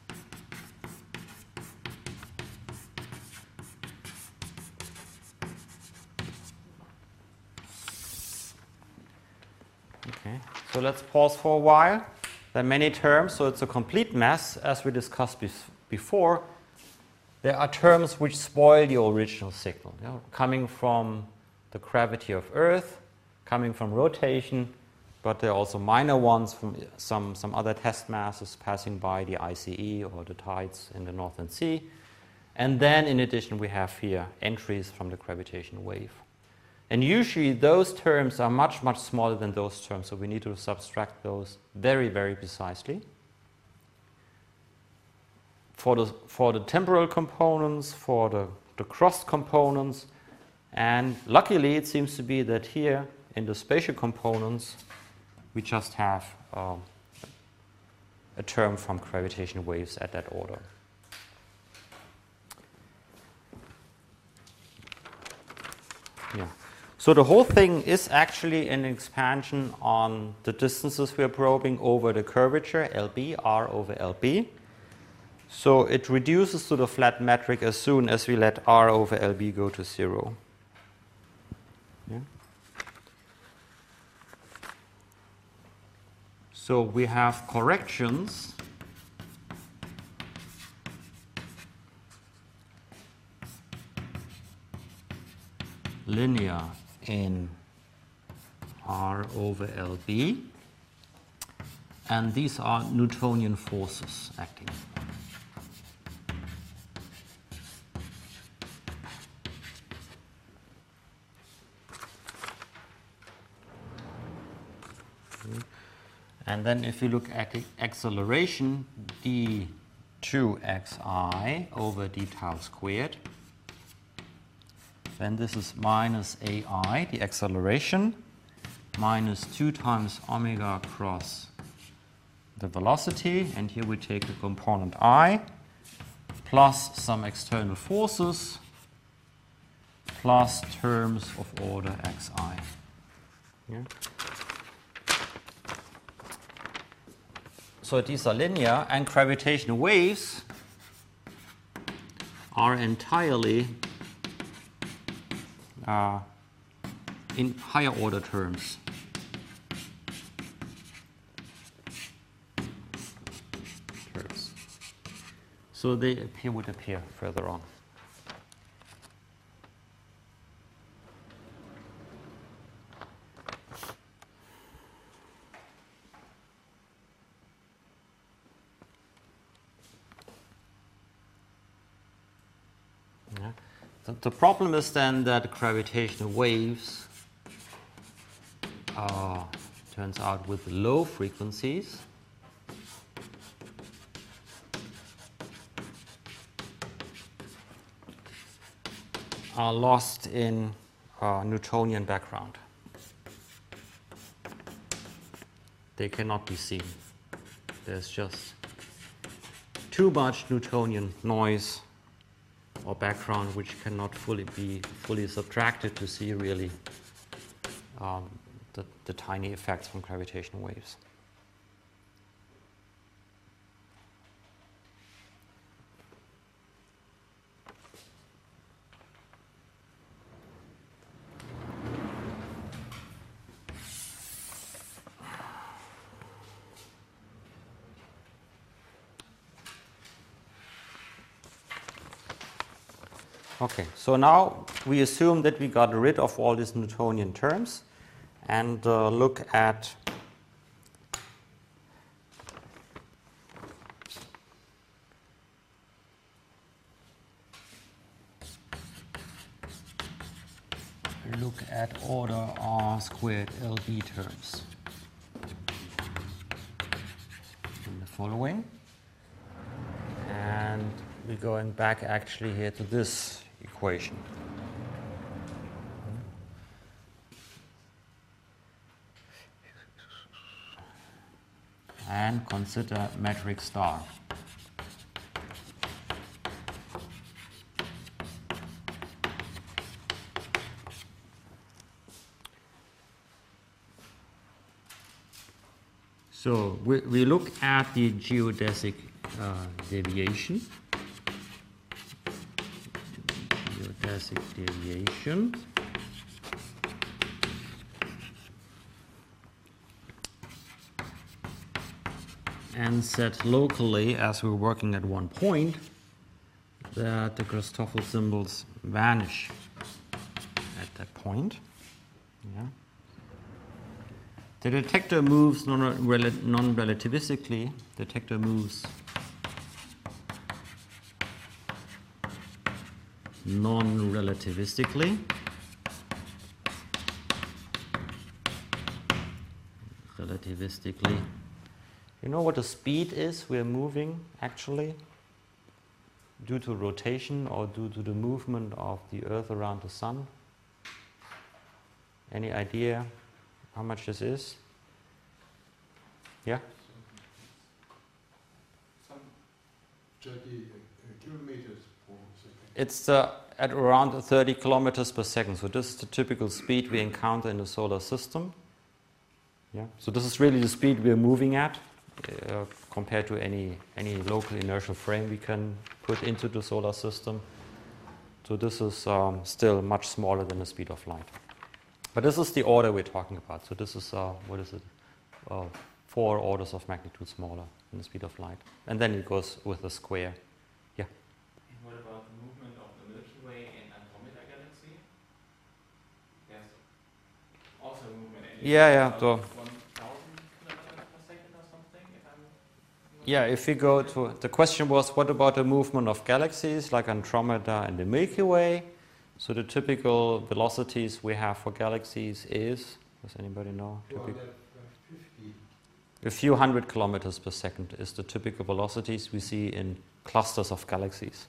Okay, so let's pause for a while. There are many terms, so it's a complete mess, as we discussed before. There are terms which spoil the original signal, you know, coming from the gravity of Earth, coming from rotation, but there are also minor ones from some, some other test masses passing by the I C E or the tides in the Northern Sea. And then, in addition, we have here entries from the gravitational wave. And usually those terms are much, much smaller than those terms, so we need to subtract those very, very precisely. For the, for the temporal components, for the, the cross components, and luckily it seems to be that here in the spatial components we just have um, a term from gravitational waves at that order. Yeah. So the whole thing is actually an expansion on the distances we are probing over the curvature, L B, R over L B. So it reduces to the flat metric as soon as we let R over L B go to zero. Yeah. So we have corrections linear in R over L B, and these are Newtonian forces acting. And then if you look at the acceleration, d two xi over d tau squared, then this is minus ai, the acceleration, minus two times omega cross the velocity, and here we take the component I, plus some external forces, plus terms of order xi. Yeah. So these are linear, and gravitational waves are entirely uh, in higher order terms. terms. So they appear, would appear further on. The problem is then that gravitational waves uh, turns out with low frequencies are lost in uh, Newtonian background. They cannot be seen. There's just too much Newtonian noise or background which cannot fully be fully subtracted to see really um, the, the tiny effects from gravitational waves. Okay, so now we assume that we got rid of all these Newtonian terms and uh, look at look at order R squared L B terms in the following, and we're going back actually here to this equation. And consider metric star. So we, we look at the geodesic uh, deviation. Geodesic deviation. And set locally, as we're working at one point, that the Christoffel symbols vanish at that point. Yeah. The detector moves non-relativistically. The detector moves non-relativistically. Relativistically. You know what the speed is we're moving actually due to rotation or due to the movement of the Earth around the Sun? Any idea how much this is? Yeah? Some thirty uh, kilometers per second. It's uh, at around thirty kilometers per second. So this is the typical speed we encounter in the solar system. Yeah. So this is really the speed we're moving at. Uh, compared to any any local inertial frame we can put into the solar system. So this is um, still much smaller than the speed of light. But this is the order we're talking about. So this is, uh, what is it, uh, four orders of magnitude smaller than the speed of light. And then it goes with a square. Yeah. And what about the movement of the Milky Way and Andromeda galaxy? There's also movement. And Yeah, yeah. about So, one thousand kilometers per second or something, if I'm not yeah, if we go to, the question was, what about the movement of galaxies like Andromeda and the Milky Way? So the typical velocities we have for galaxies is, does anybody know? Typical- two hundred fifty. A few hundred kilometers per second is the typical velocities we see in clusters of galaxies.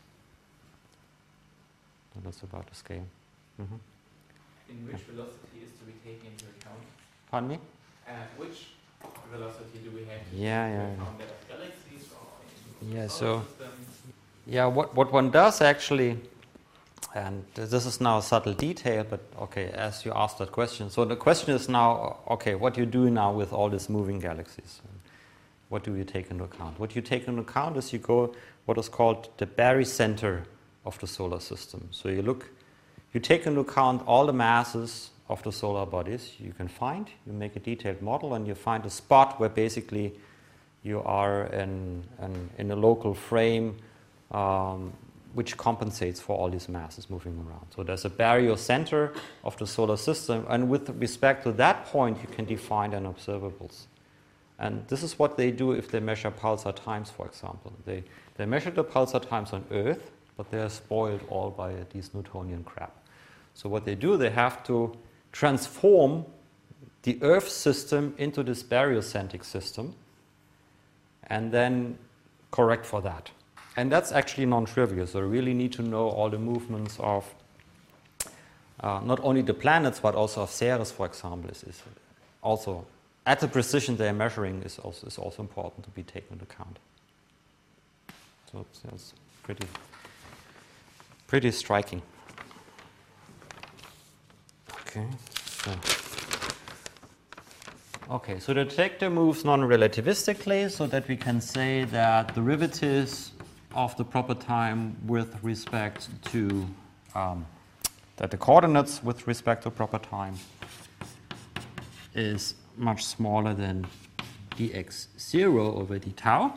So that's about the scale. hmm in which velocity is to be taken into account? Pardon me? Uh, which velocity do we have to Yeah, take yeah, into yeah. account? That of galaxies or in Yeah, solar so- systems? Yeah, what, what one does actually, and this is now a subtle detail, but okay, as you asked that question. So the question is now, okay, what do you do now with all these moving galaxies? What do you take into account? What you take into account is you go what is called the barycenter of the solar system. So you look, you take into account all the masses of the solar bodies you can find, you make a detailed model, and you find a spot where basically you are in, in, in a local frame um, which compensates for all these masses moving around. So there's a barycenter of the solar system, and with respect to that point, you can define an observables. And this is what they do if they measure pulsar times, for example. They, they measure the pulsar times on Earth, but they are spoiled all by this Newtonian crap. So what they do, they have to transform the Earth system into this baryocentric system and then correct for that. And that's actually non-trivial, so you really need to know all the movements of uh, not only the planets, but also of Ceres, for example, is, is also, at the precision they're measuring, is also, is also important to be taken into account. So it's, it's pretty, pretty striking. Okay, so. Okay, so the detector moves non-relativistically so that we can say that derivatives of the proper time with respect to um, that the coordinates with respect to proper time is much smaller than dx zero over d tau.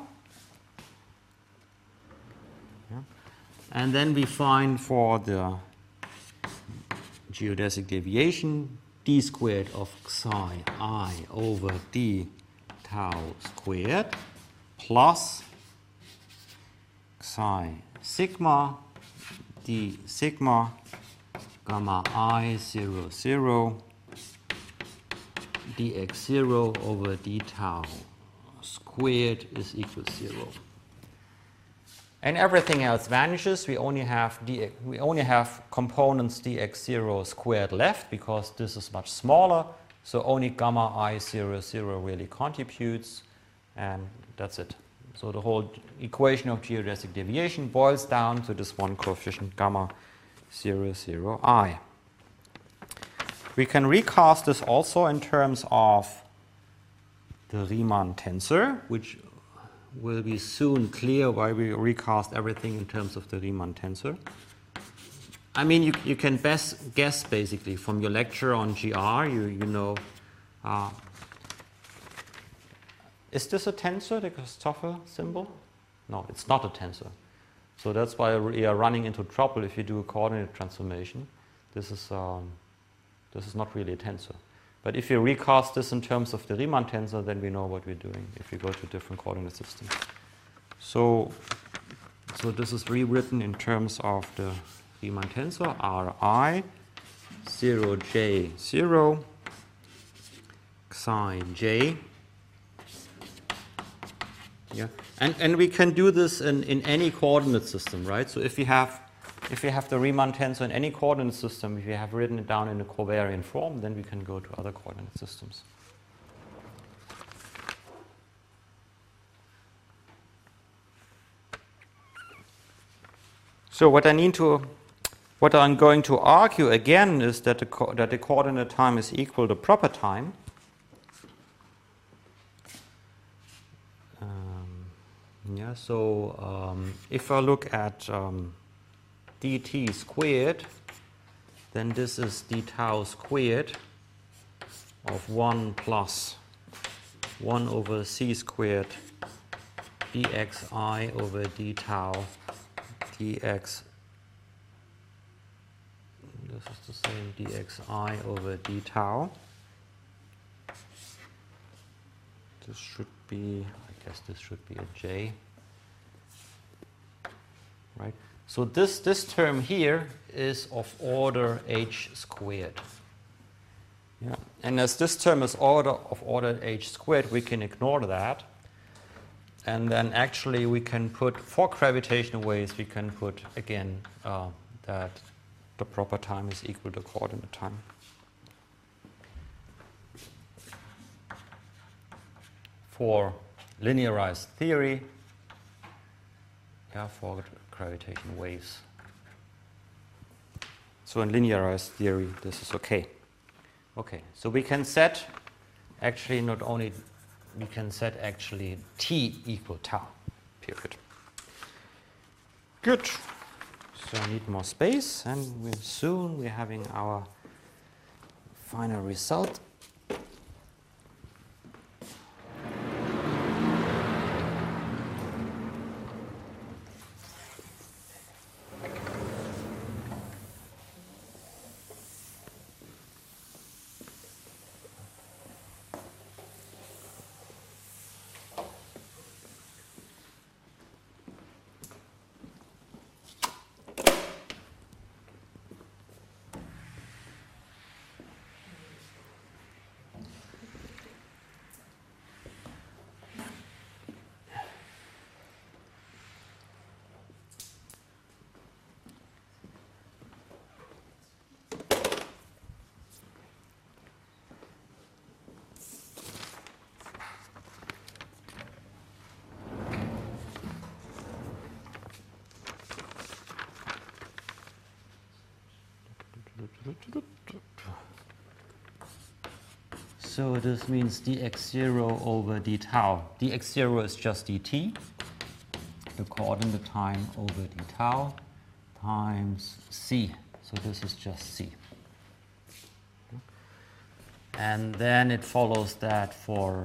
Yeah. And then we find for the geodesic deviation d squared of psi I over d tau squared plus psi sigma d sigma gamma I zero zero dx zero over d tau squared is equal to zero. And everything else vanishes. We only have dx, we only have components dx zero squared left because this is much smaller. So only gamma I zero zero really contributes, and that's it. So the whole equation of geodesic deviation boils down to this one coefficient gamma zero zero I. We can recast this also in terms of the Riemann tensor, which will be soon clear why we recast everything in terms of the Riemann tensor. I mean, you, you can best guess basically from your lecture on G R, you, you know, uh, is this a tensor, the Christoffel symbol? No, it's not a tensor. So that's why we are running into trouble if you do a coordinate transformation. This is, um, this is not really a tensor. But if you recast this in terms of the Riemann tensor, then we know what we're doing if we go to different coordinate systems. So, so this is rewritten in terms of the Riemann tensor, Ri, zero j zero, psi j. Yeah. And, and we can do this in, in any coordinate system, right? So if we have If we have the Riemann tensor in any coordinate system, if we have written it down in a covariant form, then we can go to other coordinate systems. So what I need to, what I'm going to argue again is that the, co that the coordinate time is equal to proper time. Um, yeah. So um, if I look at um, dt squared, then this is d tau squared of one plus one over c squared dxi over d tau dx. This is the same dxi over d tau. This should be, I guess this should be a j. Right? So this, this term here is of order h squared. Yeah. And as this term is order of order h squared, we can ignore that. And then actually we can put, for gravitational waves, we can put again uh, that the proper time is equal to coordinate time. For linearized theory, yeah, for gravitational waves. So in linearized theory, this is okay. Okay, so we can set actually not only, we can set actually t equal tau, period. Good. So I need more space, and we're soon we're having our final result. So this means dx zero over d tau. dx zero is just dt, the coordinate time over d tau times c. So this is just c. And then it follows that for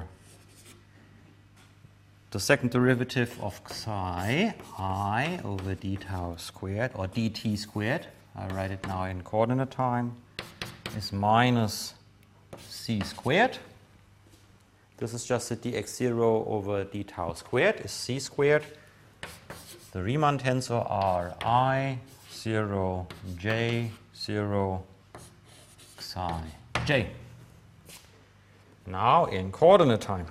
the second derivative of psi I over d tau squared, or dt squared, I write it now in coordinate time, is minus c squared. This is just the dx zero over d tau squared is c squared. The Riemann tensor are I, zero, j, zero, psi, j. Now in coordinate time.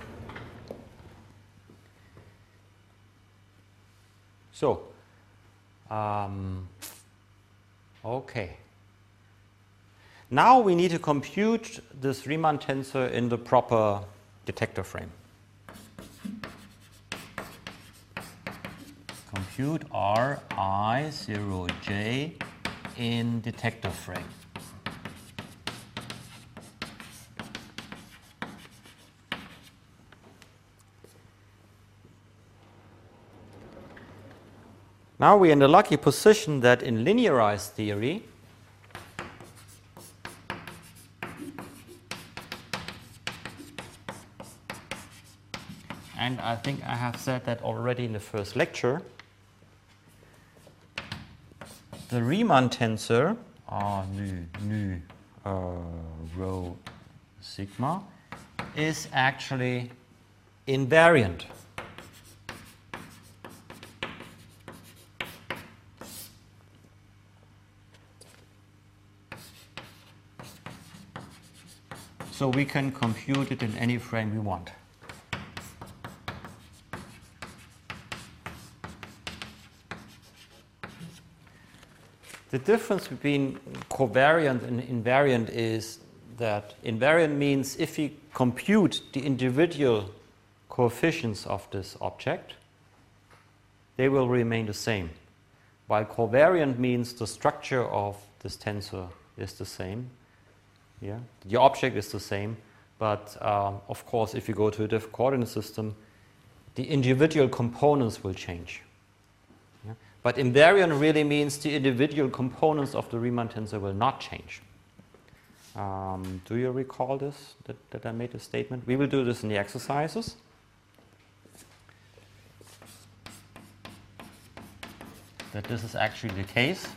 So, um, okay. Now we need to compute this Riemann tensor in the proper detector frame. Compute R I zero j in detector frame. Now we're in the lucky position that in linearized theory, and I think I have said that already in the first lecture, the Riemann tensor, R nu, nu, uh, rho, sigma, is actually invariant. So we can compute it in any frame we want. The difference between covariant and invariant is that invariant means if we compute the individual coefficients of this object, they will remain the same. While covariant means the structure of this tensor is the same. Yeah, the object is the same, but um, of course, if you go to a different coordinate system, the individual components will change. Yeah? But invariant really means the individual components of the Riemann tensor will not change. Um, do you recall this, that, that I made a statement? We will do this in the exercises. That this is actually the case.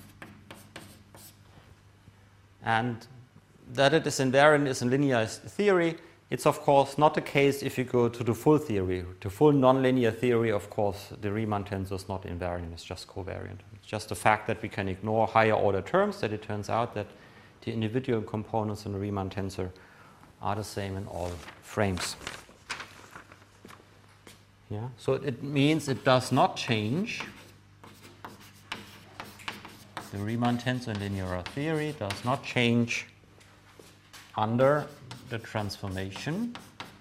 And that it is invariant is in linear theory. It's of course not the case if you go to the full theory. The full nonlinear theory, of course, the Riemann tensor is not invariant, it's just covariant. It's just the fact that we can ignore higher order terms, that it turns out that the individual components in the Riemann tensor are the same in all frames. Yeah? So it means it does not change. The Riemann tensor in linear theory does not change under the transformation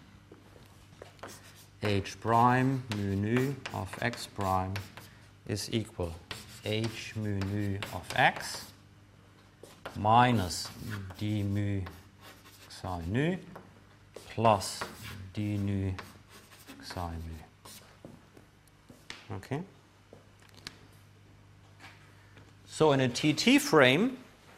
h prime mu nu of x prime is equal h mu nu of x minus d mu psi nu plus d nu psi mu. Okay. So in a T T frame,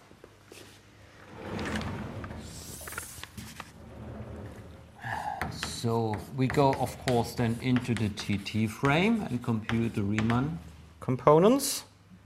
so we go, of course, then into the T T frame and compute the Riemann components.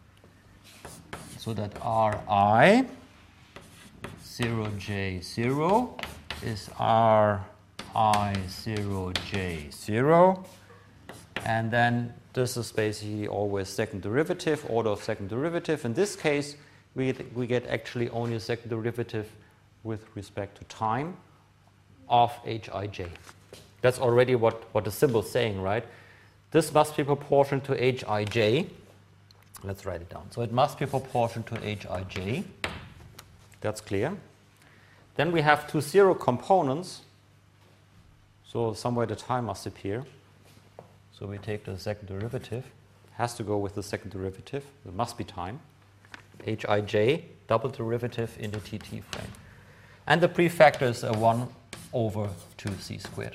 So that Ri zero j zero is Ri zero j zero. And then this is basically always second derivative, order of second derivative. In this case, we get, we get actually only a second derivative with respect to time of hij. That's already what, what the symbol is saying, right? This must be proportional to hij. Let's write it down. So it must be proportional to hij. That's clear. Then we have two zero components. So somewhere the time must appear. So we take the second derivative. Has to go with the second derivative. There must be time. hij, double derivative in the T T frame. And the prefactor is a one over two c squared.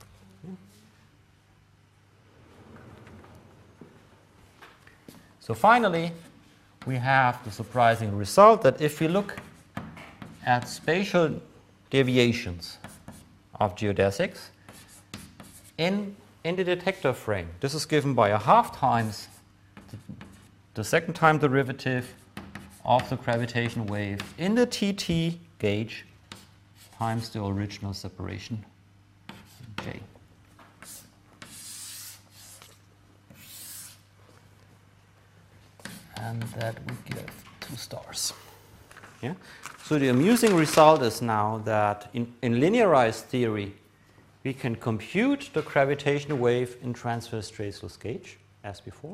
So finally, we have the surprising result that if we look at spatial deviations of geodesics in, in the detector frame, this is given by a half times the, the second time derivative of the gravitation wave in the T T gauge times the original separation J. And that would give two stars. Yeah? So the amusing result is now that in, in linearized theory, we can compute the gravitational wave in transverse traceless gauge, as before,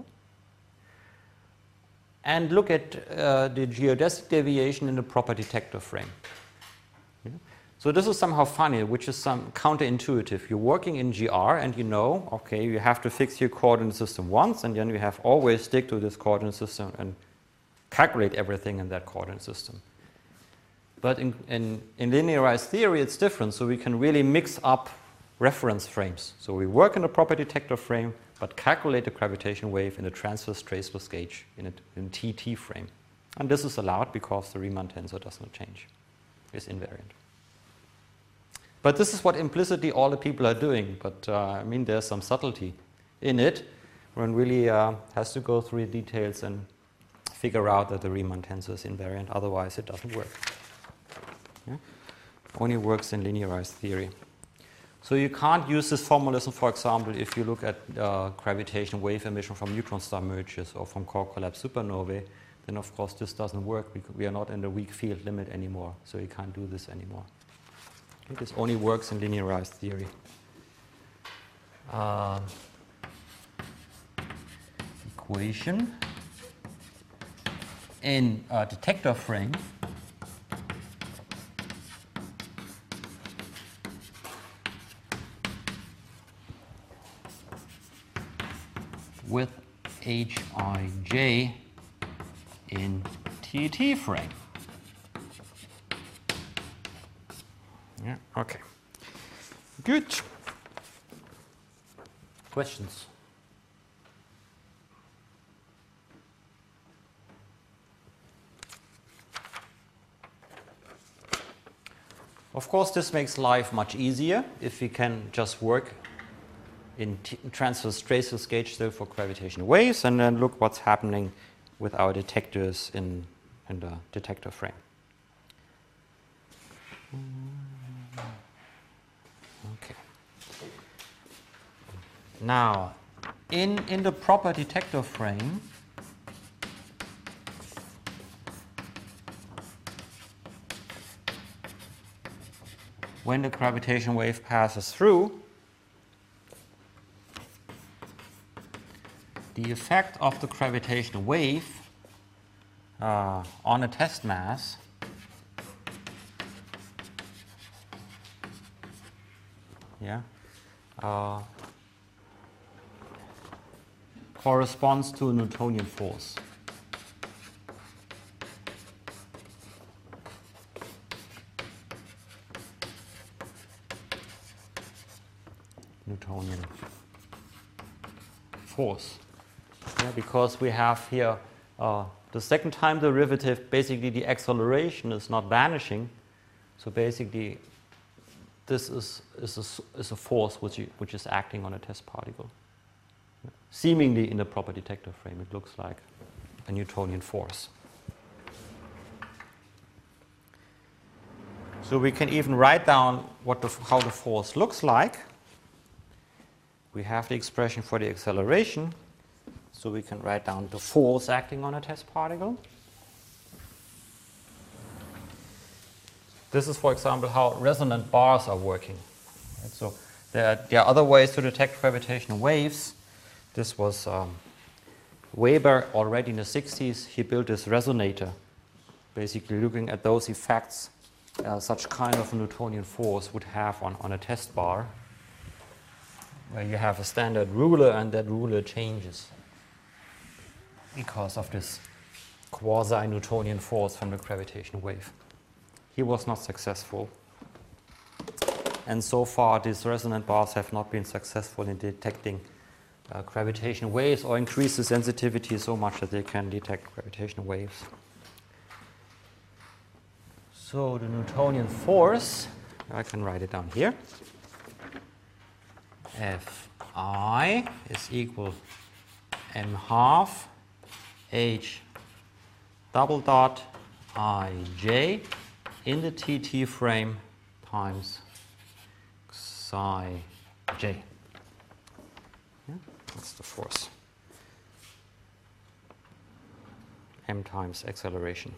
and look at uh, the geodesic deviation in the proper detector frame. Yeah? So this is somehow funny, which is some counterintuitive. You're working in G R and you know, okay, you have to fix your coordinate system once, and then you have always stick to this coordinate system and calculate everything in that coordinate system. But in, in, in linearized theory, it's different, so we can really mix up reference frames. So we work in a proper detector frame, but calculate the gravitation wave in a transverse traceless gauge in a in T T frame. And this is allowed because the Riemann tensor does not change. It's invariant. But this is what implicitly all the people are doing. But uh, I mean, there's some subtlety in it. One really uh, has to go through the details and figure out that the Riemann tensor is invariant. Otherwise, it doesn't work. Yeah? Only works in linearized theory. So you can't use this formalism, for example, if you look at uh, gravitation wave emission from neutron star mergers or from core collapse supernovae. Then, of course, this doesn't work. We are not in the weak field limit anymore. So you can't do this anymore. This only works in linearized theory. Uh, equation in a detector frame with hij in T T frame. Yeah, okay. Good. Questions? Of course, this makes life much easier if we can just work in t transverse traceless gauge still for gravitational waves, and then look what's happening with our detectors in, in the detector frame. Okay. Now, in, in the proper detector frame, when the gravitational wave passes through, the effect of the gravitational wave uh, on a test mass yeah, uh, corresponds to a Newtonian force. Newtonian force. Yeah, because we have here uh, the second time derivative, basically the acceleration is not vanishing. So basically this is, is, a, is a force which, you, which is acting on a test particle. Seemingly in the proper detector frame, it looks like a Newtonian force. So we can even write down what the, how the force looks like. We have the expression for the acceleration, so we can write down the force acting on a test particle. This is, for example, how resonant bars are working. Right? So there are, there are other ways to detect gravitational waves. This was um, Weber already in the sixties. He built this resonator, basically looking at those effects uh, such kind of Newtonian force would have on, on a test bar, where you have a standard ruler and that ruler changes because of this quasi-Newtonian force from the gravitational wave. He was not successful. And so far, these resonant bars have not been successful in detecting uh, gravitational waves or increase the sensitivity so much that they can detect gravitational waves. So the Newtonian force, I can write it down here. F I is equal m half h double dot I j in the T T frame times psi j. Yeah, that's the force. M times acceleration.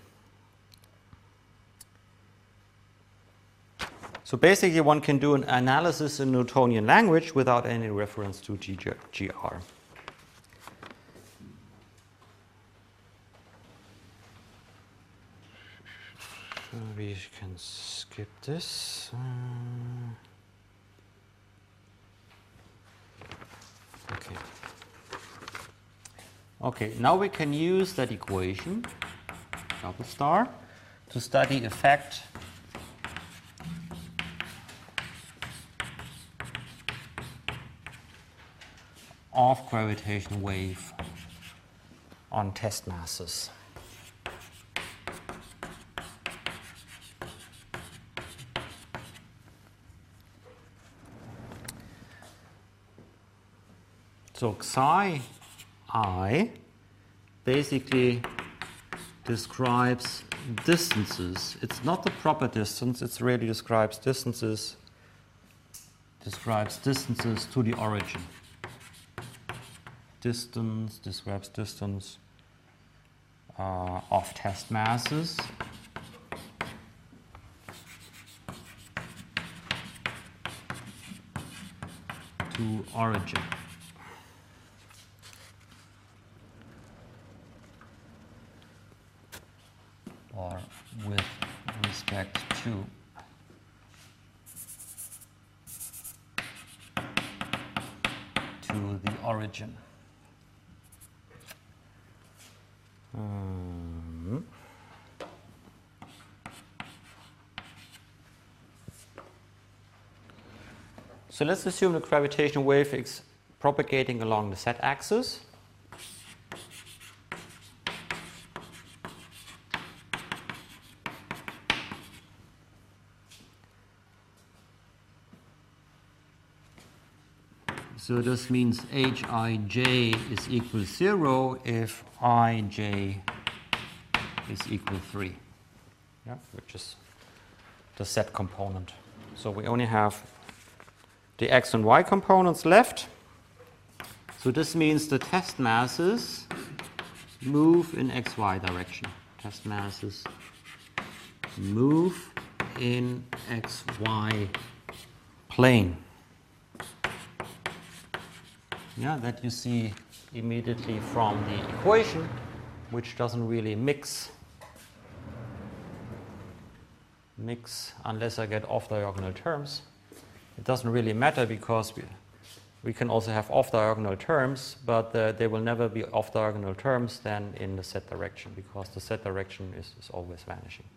So basically one can do an analysis in Newtonian language without any reference to G R. We can skip this. Uh, okay. Okay, now we can use that equation, double star, to study effect of gravitational wave on test masses. So psi I basically describes distances. It's not the proper distance, it really describes distances, describes distances to the origin. Distance describes distance uh, of test masses to origin. Or with respect to to the origin. Um, so let's assume the gravitational wave is propagating along the z-axis. So this means hij is equal to zero if ij is equal to three, yeah, which is the set component. So we only have the x and y components left. So this means the test masses move in xy direction. Test masses move in xy plane. Yeah, that you see immediately from the equation, which doesn't really mix mix unless I get off-diagonal terms. It doesn't really matter because we, we can also have off-diagonal terms, but uh, they will never be off-diagonal terms then in the set direction, because the set direction is, is always vanishing.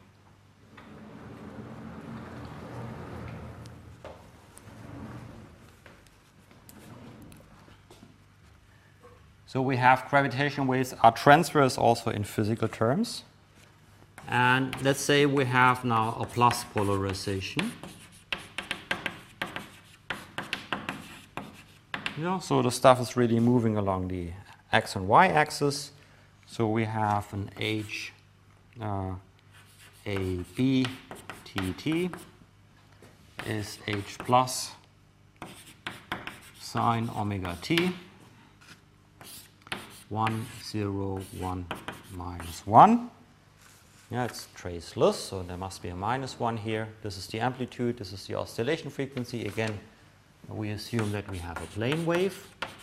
So we have gravitational waves are transverse also in physical terms. And let's say we have now a plus polarization. Yeah, so the stuff is really moving along the x and y axis. So we have an H uh, A B T T is H plus sine omega t. one, zero, one, minus one. Yeah, it's traceless, so there must be a minus one here. This is the amplitude, this is the oscillation frequency. Again, we assume that we have a plane wave.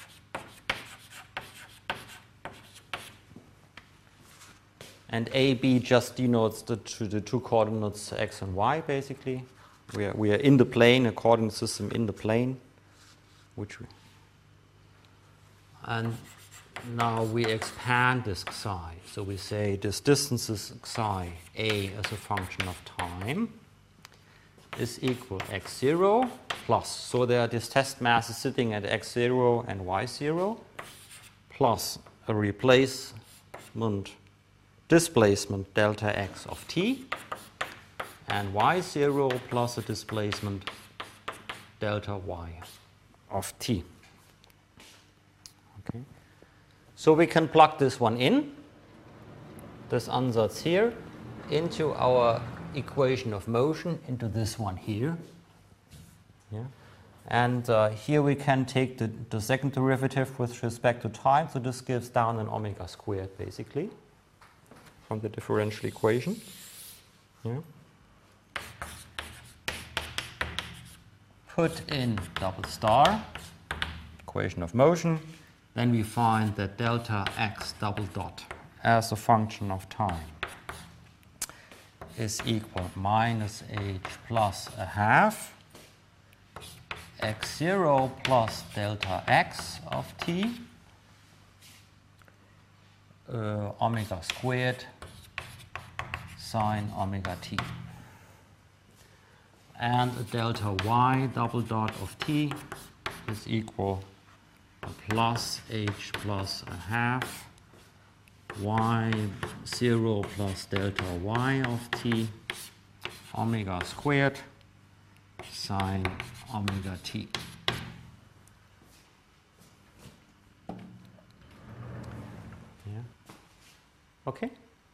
And A B just denotes the, the two coordinates x and y, basically. We are, we are in the plane, a coordinate system in the plane. Which we, and now we expand this psi. So we say this distance is psi a as a function of time is equal x zero plus. So there are these test masses sitting at x zero and y zero plus a replacement displacement delta x of t and y zero plus a displacement delta y of t. Okay. So we can plug this one in, this ansatz here, into our equation of motion, into this one here. Yeah. And uh, here we can take the, the second derivative with respect to time. So this gives down an omega squared, basically, from the differential equation. Yeah. Put in double star, equation of motion. Then we find that delta x double dot as a function of time is equal minus h plus a half x zero plus delta x of t uh, omega squared sine omega t. And a delta y double dot of t is equal to plus h plus a half y zero plus delta y of t omega squared sine omega t. Yeah. Okay.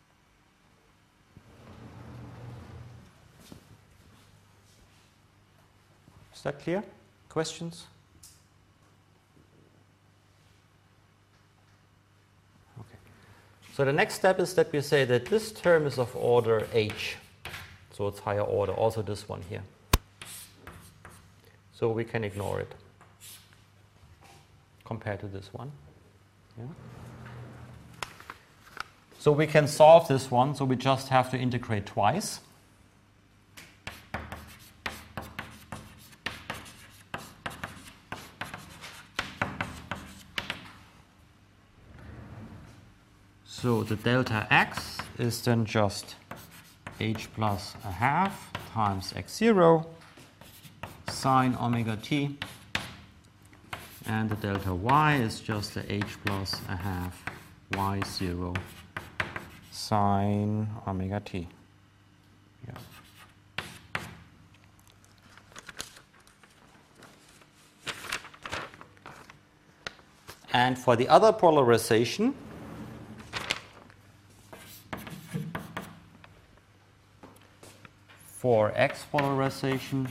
Is that clear? Questions? Okay. So the next step is that we say that this term is of order h. So it's higher order, also this one here. So we can ignore it compared to this one. Yeah. So we can solve this one, so we just have to integrate twice. So the delta x is then just h plus a half times x zero sine omega t, and the delta y is just the h plus a half y zero sine omega t. Yeah. And for the other polarization, for X polarization,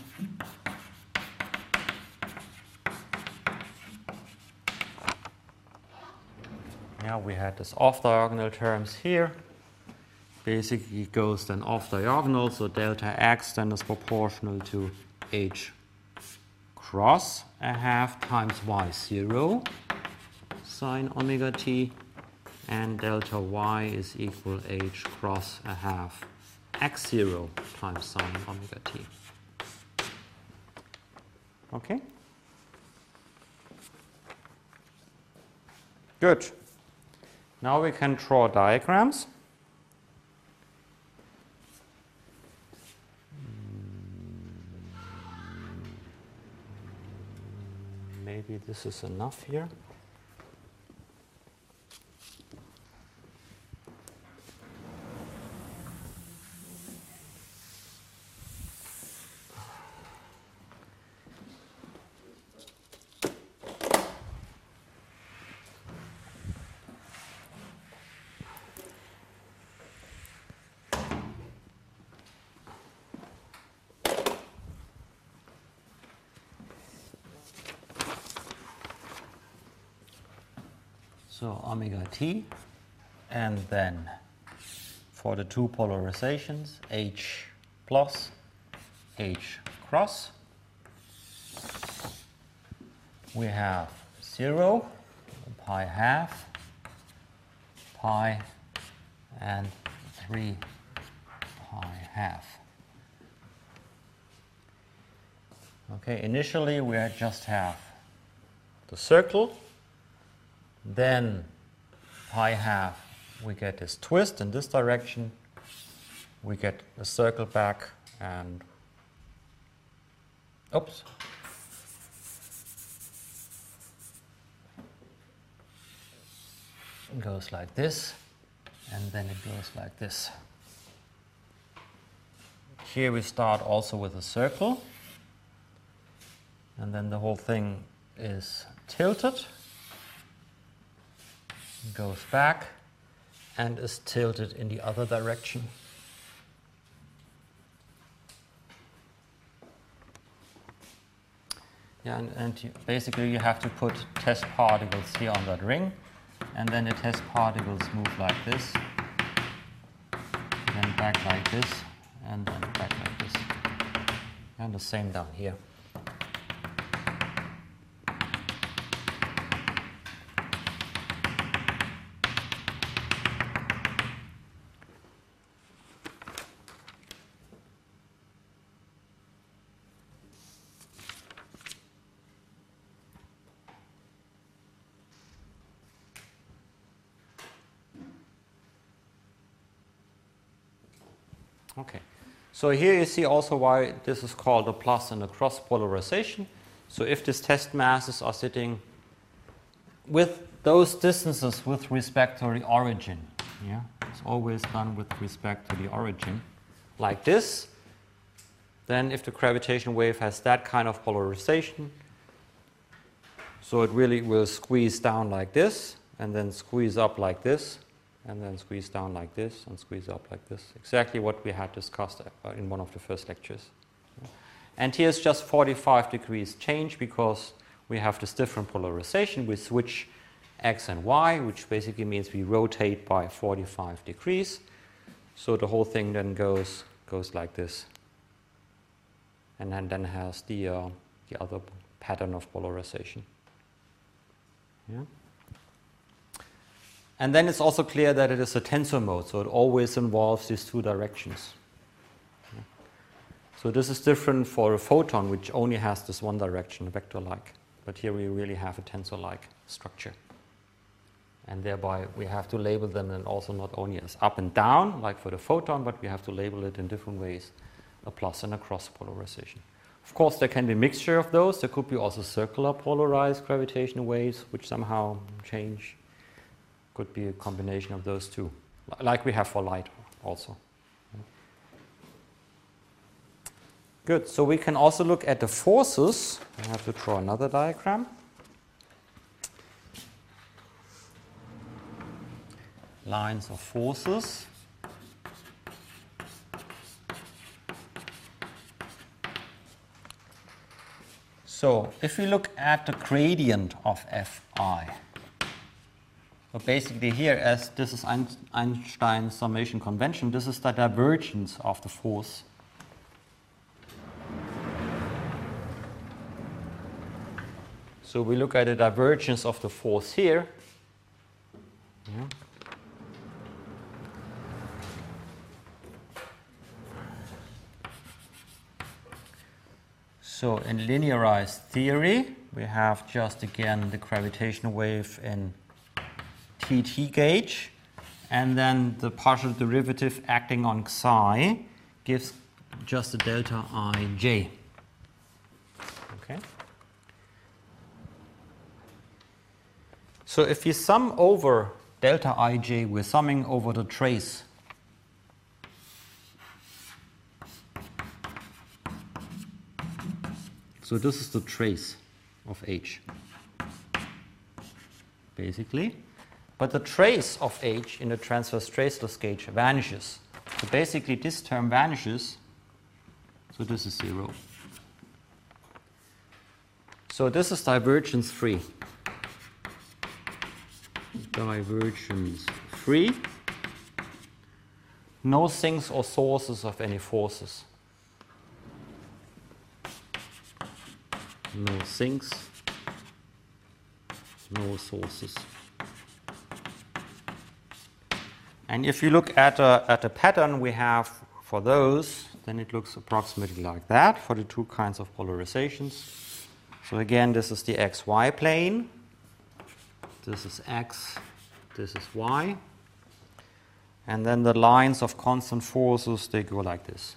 yeah, we had this off-diagonal terms here. Basically it goes then off-diagonal, so delta X then is proportional to H cross a half times Y zero sine omega t, and delta Y is equal H cross a half X zero times sine omega t. Okay? Good. Now we can draw diagrams. Maybe this is enough here. So omega t, and then for the two polarizations, H plus, H cross, we have zero, pi half, pi, and three pi half. Okay, initially we just have the circle. Then pi half, we get this twist in this direction. We get the circle back, and oops. It goes like this, and then it goes like this. Here we start also with a circle, and then the whole thing is tilted. Goes back and is tilted in the other direction. Yeah, and, and you, basically you have to put test particles here on that ring, and then the test particles move like this, then back like this, and then back like this. And the same down here. Okay, so here you see also why this is called a plus and a cross polarization. So if these test masses are sitting with those distances with respect to the origin, yeah, it's always done with respect to the origin, like this, then if the gravitational wave has that kind of polarization, so it really will squeeze down like this, and then squeeze up like this, and then squeeze down like this, and squeeze up like this. Exactly what we had discussed in one of the first lectures. And here's just forty-five degrees change because we have this different polarization. We switch x and y, which basically means we rotate by forty-five degrees. So the whole thing then goes goes like this, and then, then has the, uh, the other pattern of polarization. Yeah. And then it's also clear that it is a tensor mode, so it always involves these two directions. Yeah. So this is different for a photon, which only has this one direction, vector-like. But here we really have a tensor-like structure. And thereby we have to label them and also not only as up and down, like for the photon, but we have to label it in different ways, a plus and a cross polarization. Of course, there can be a mixture of those. There could be also circular polarized gravitational waves, which somehow change. Could be a combination of those two, like we have for light also. Good, so we can also look at the forces. I have to draw another diagram. lines of forces. So if we look at the gradient of Fi, so basically here, as this is Einstein's summation convention, this is the divergence of the force. So we look at the divergence of the force here. Yeah. So in linearized theory, we have just again the gravitational wave in T T gauge, and then the partial derivative acting on psi gives just a delta ij. Okay. So if you sum over delta ij, we're summing over the trace. So this is the trace of h, basically. But the trace of h in the transverse traceless gauge vanishes. So basically this term vanishes, so this is zero. So this is divergence free. Divergence free. No sinks or sources of any forces. No sinks, no sources. And if you look at a, at a pattern we have for those, then it looks approximately like that for the two kinds of polarizations. So again, this is the xy plane. This is x, this is y. And then the lines of constant forces, they go like this.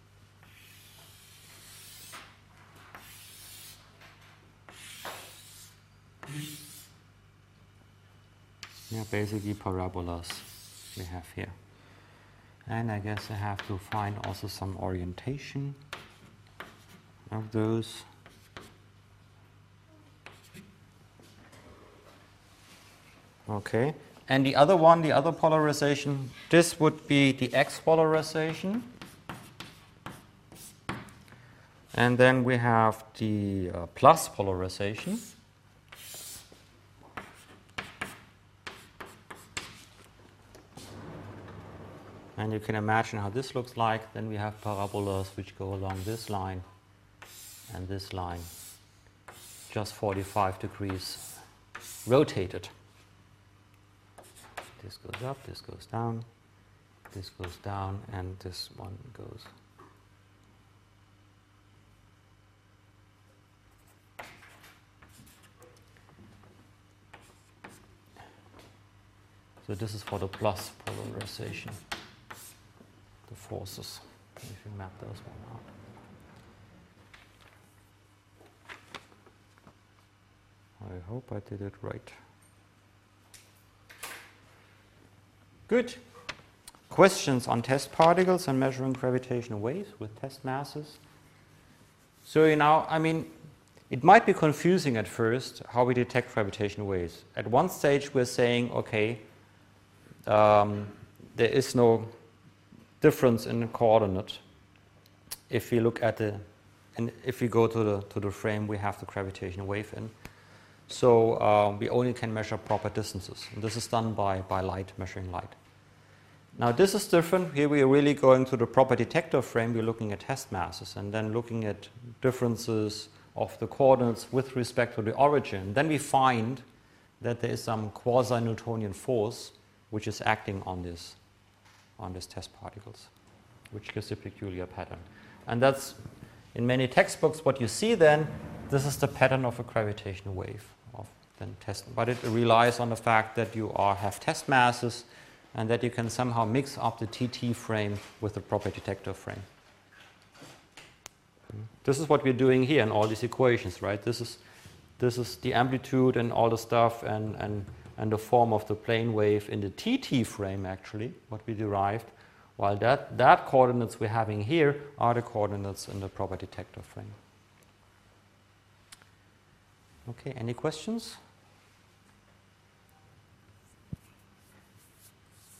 Yeah, basically parabolas we have here. And I guess I have to find also some orientation of those. Okay. And the other one, the other polarization, this would be the x polarization. And then we have the uh, plus polarization. And you can imagine how this looks like. Then we have parabolas which go along this line and this line, just forty-five degrees rotated. This goes up, this goes down, this goes down, and this one goes. So this is for the plus polarization. The forces, if you map those one out. I hope I did it right. Good. Questions on test particles and measuring gravitational waves with test masses? So you know, I mean, it might be confusing at first how we detect gravitational waves. At one stage we're saying, okay, um, there is no difference in the coordinate. If you look at the, and if we go to the to the frame, we have the gravitational wave in. So uh, we only can measure proper distances. And this is done by, by light, measuring light. Now this is different. Here we are really going to the proper detector frame. We're looking at test masses and then looking at differences of the coordinates with respect to the origin. Then we find that there is some quasi-Newtonian force which is acting on this on these test particles, which gives a peculiar pattern. And that's, in many textbooks, what you see then, this is the pattern of a gravitational wave. Of then test, but it relies on the fact that you are, have test masses and that you can somehow mix up the T T frame with the proper detector frame. This is what we're doing here in all these equations, right? This is, this is the amplitude and all the stuff and, and and the form of the plane wave in the T T frame, actually, what we derived, while that, that coordinates we're having here are the coordinates in the proper detector frame. Okay, any questions?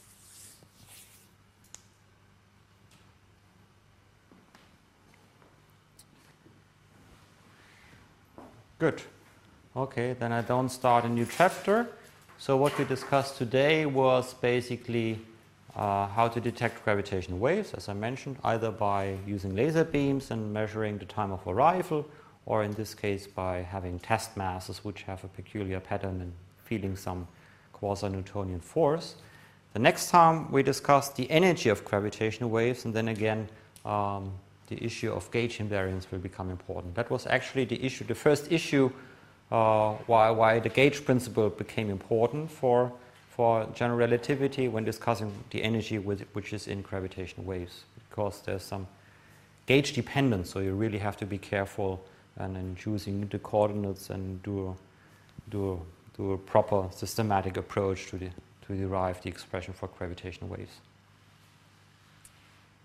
Good. Okay, then I don't start a new chapter. So what we discussed today was basically uh, how to detect gravitational waves, as I mentioned, either by using laser beams and measuring the time of arrival, or in this case by having test masses which have a peculiar pattern and feeling some quasi-Newtonian force. The next time we discuss the energy of gravitational waves, and then again um, the issue of gauge invariance will become important. That was actually the issue, the first issue uh, why, why the gauge principle became important for, for general relativity when discussing the energy with, which is in gravitational waves, because there's some gauge dependence, so you really have to be careful and in choosing the coordinates and do, do, do a proper systematic approach to, the, to derive the expression for gravitational waves.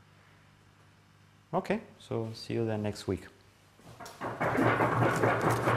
Okay, so see you then next week.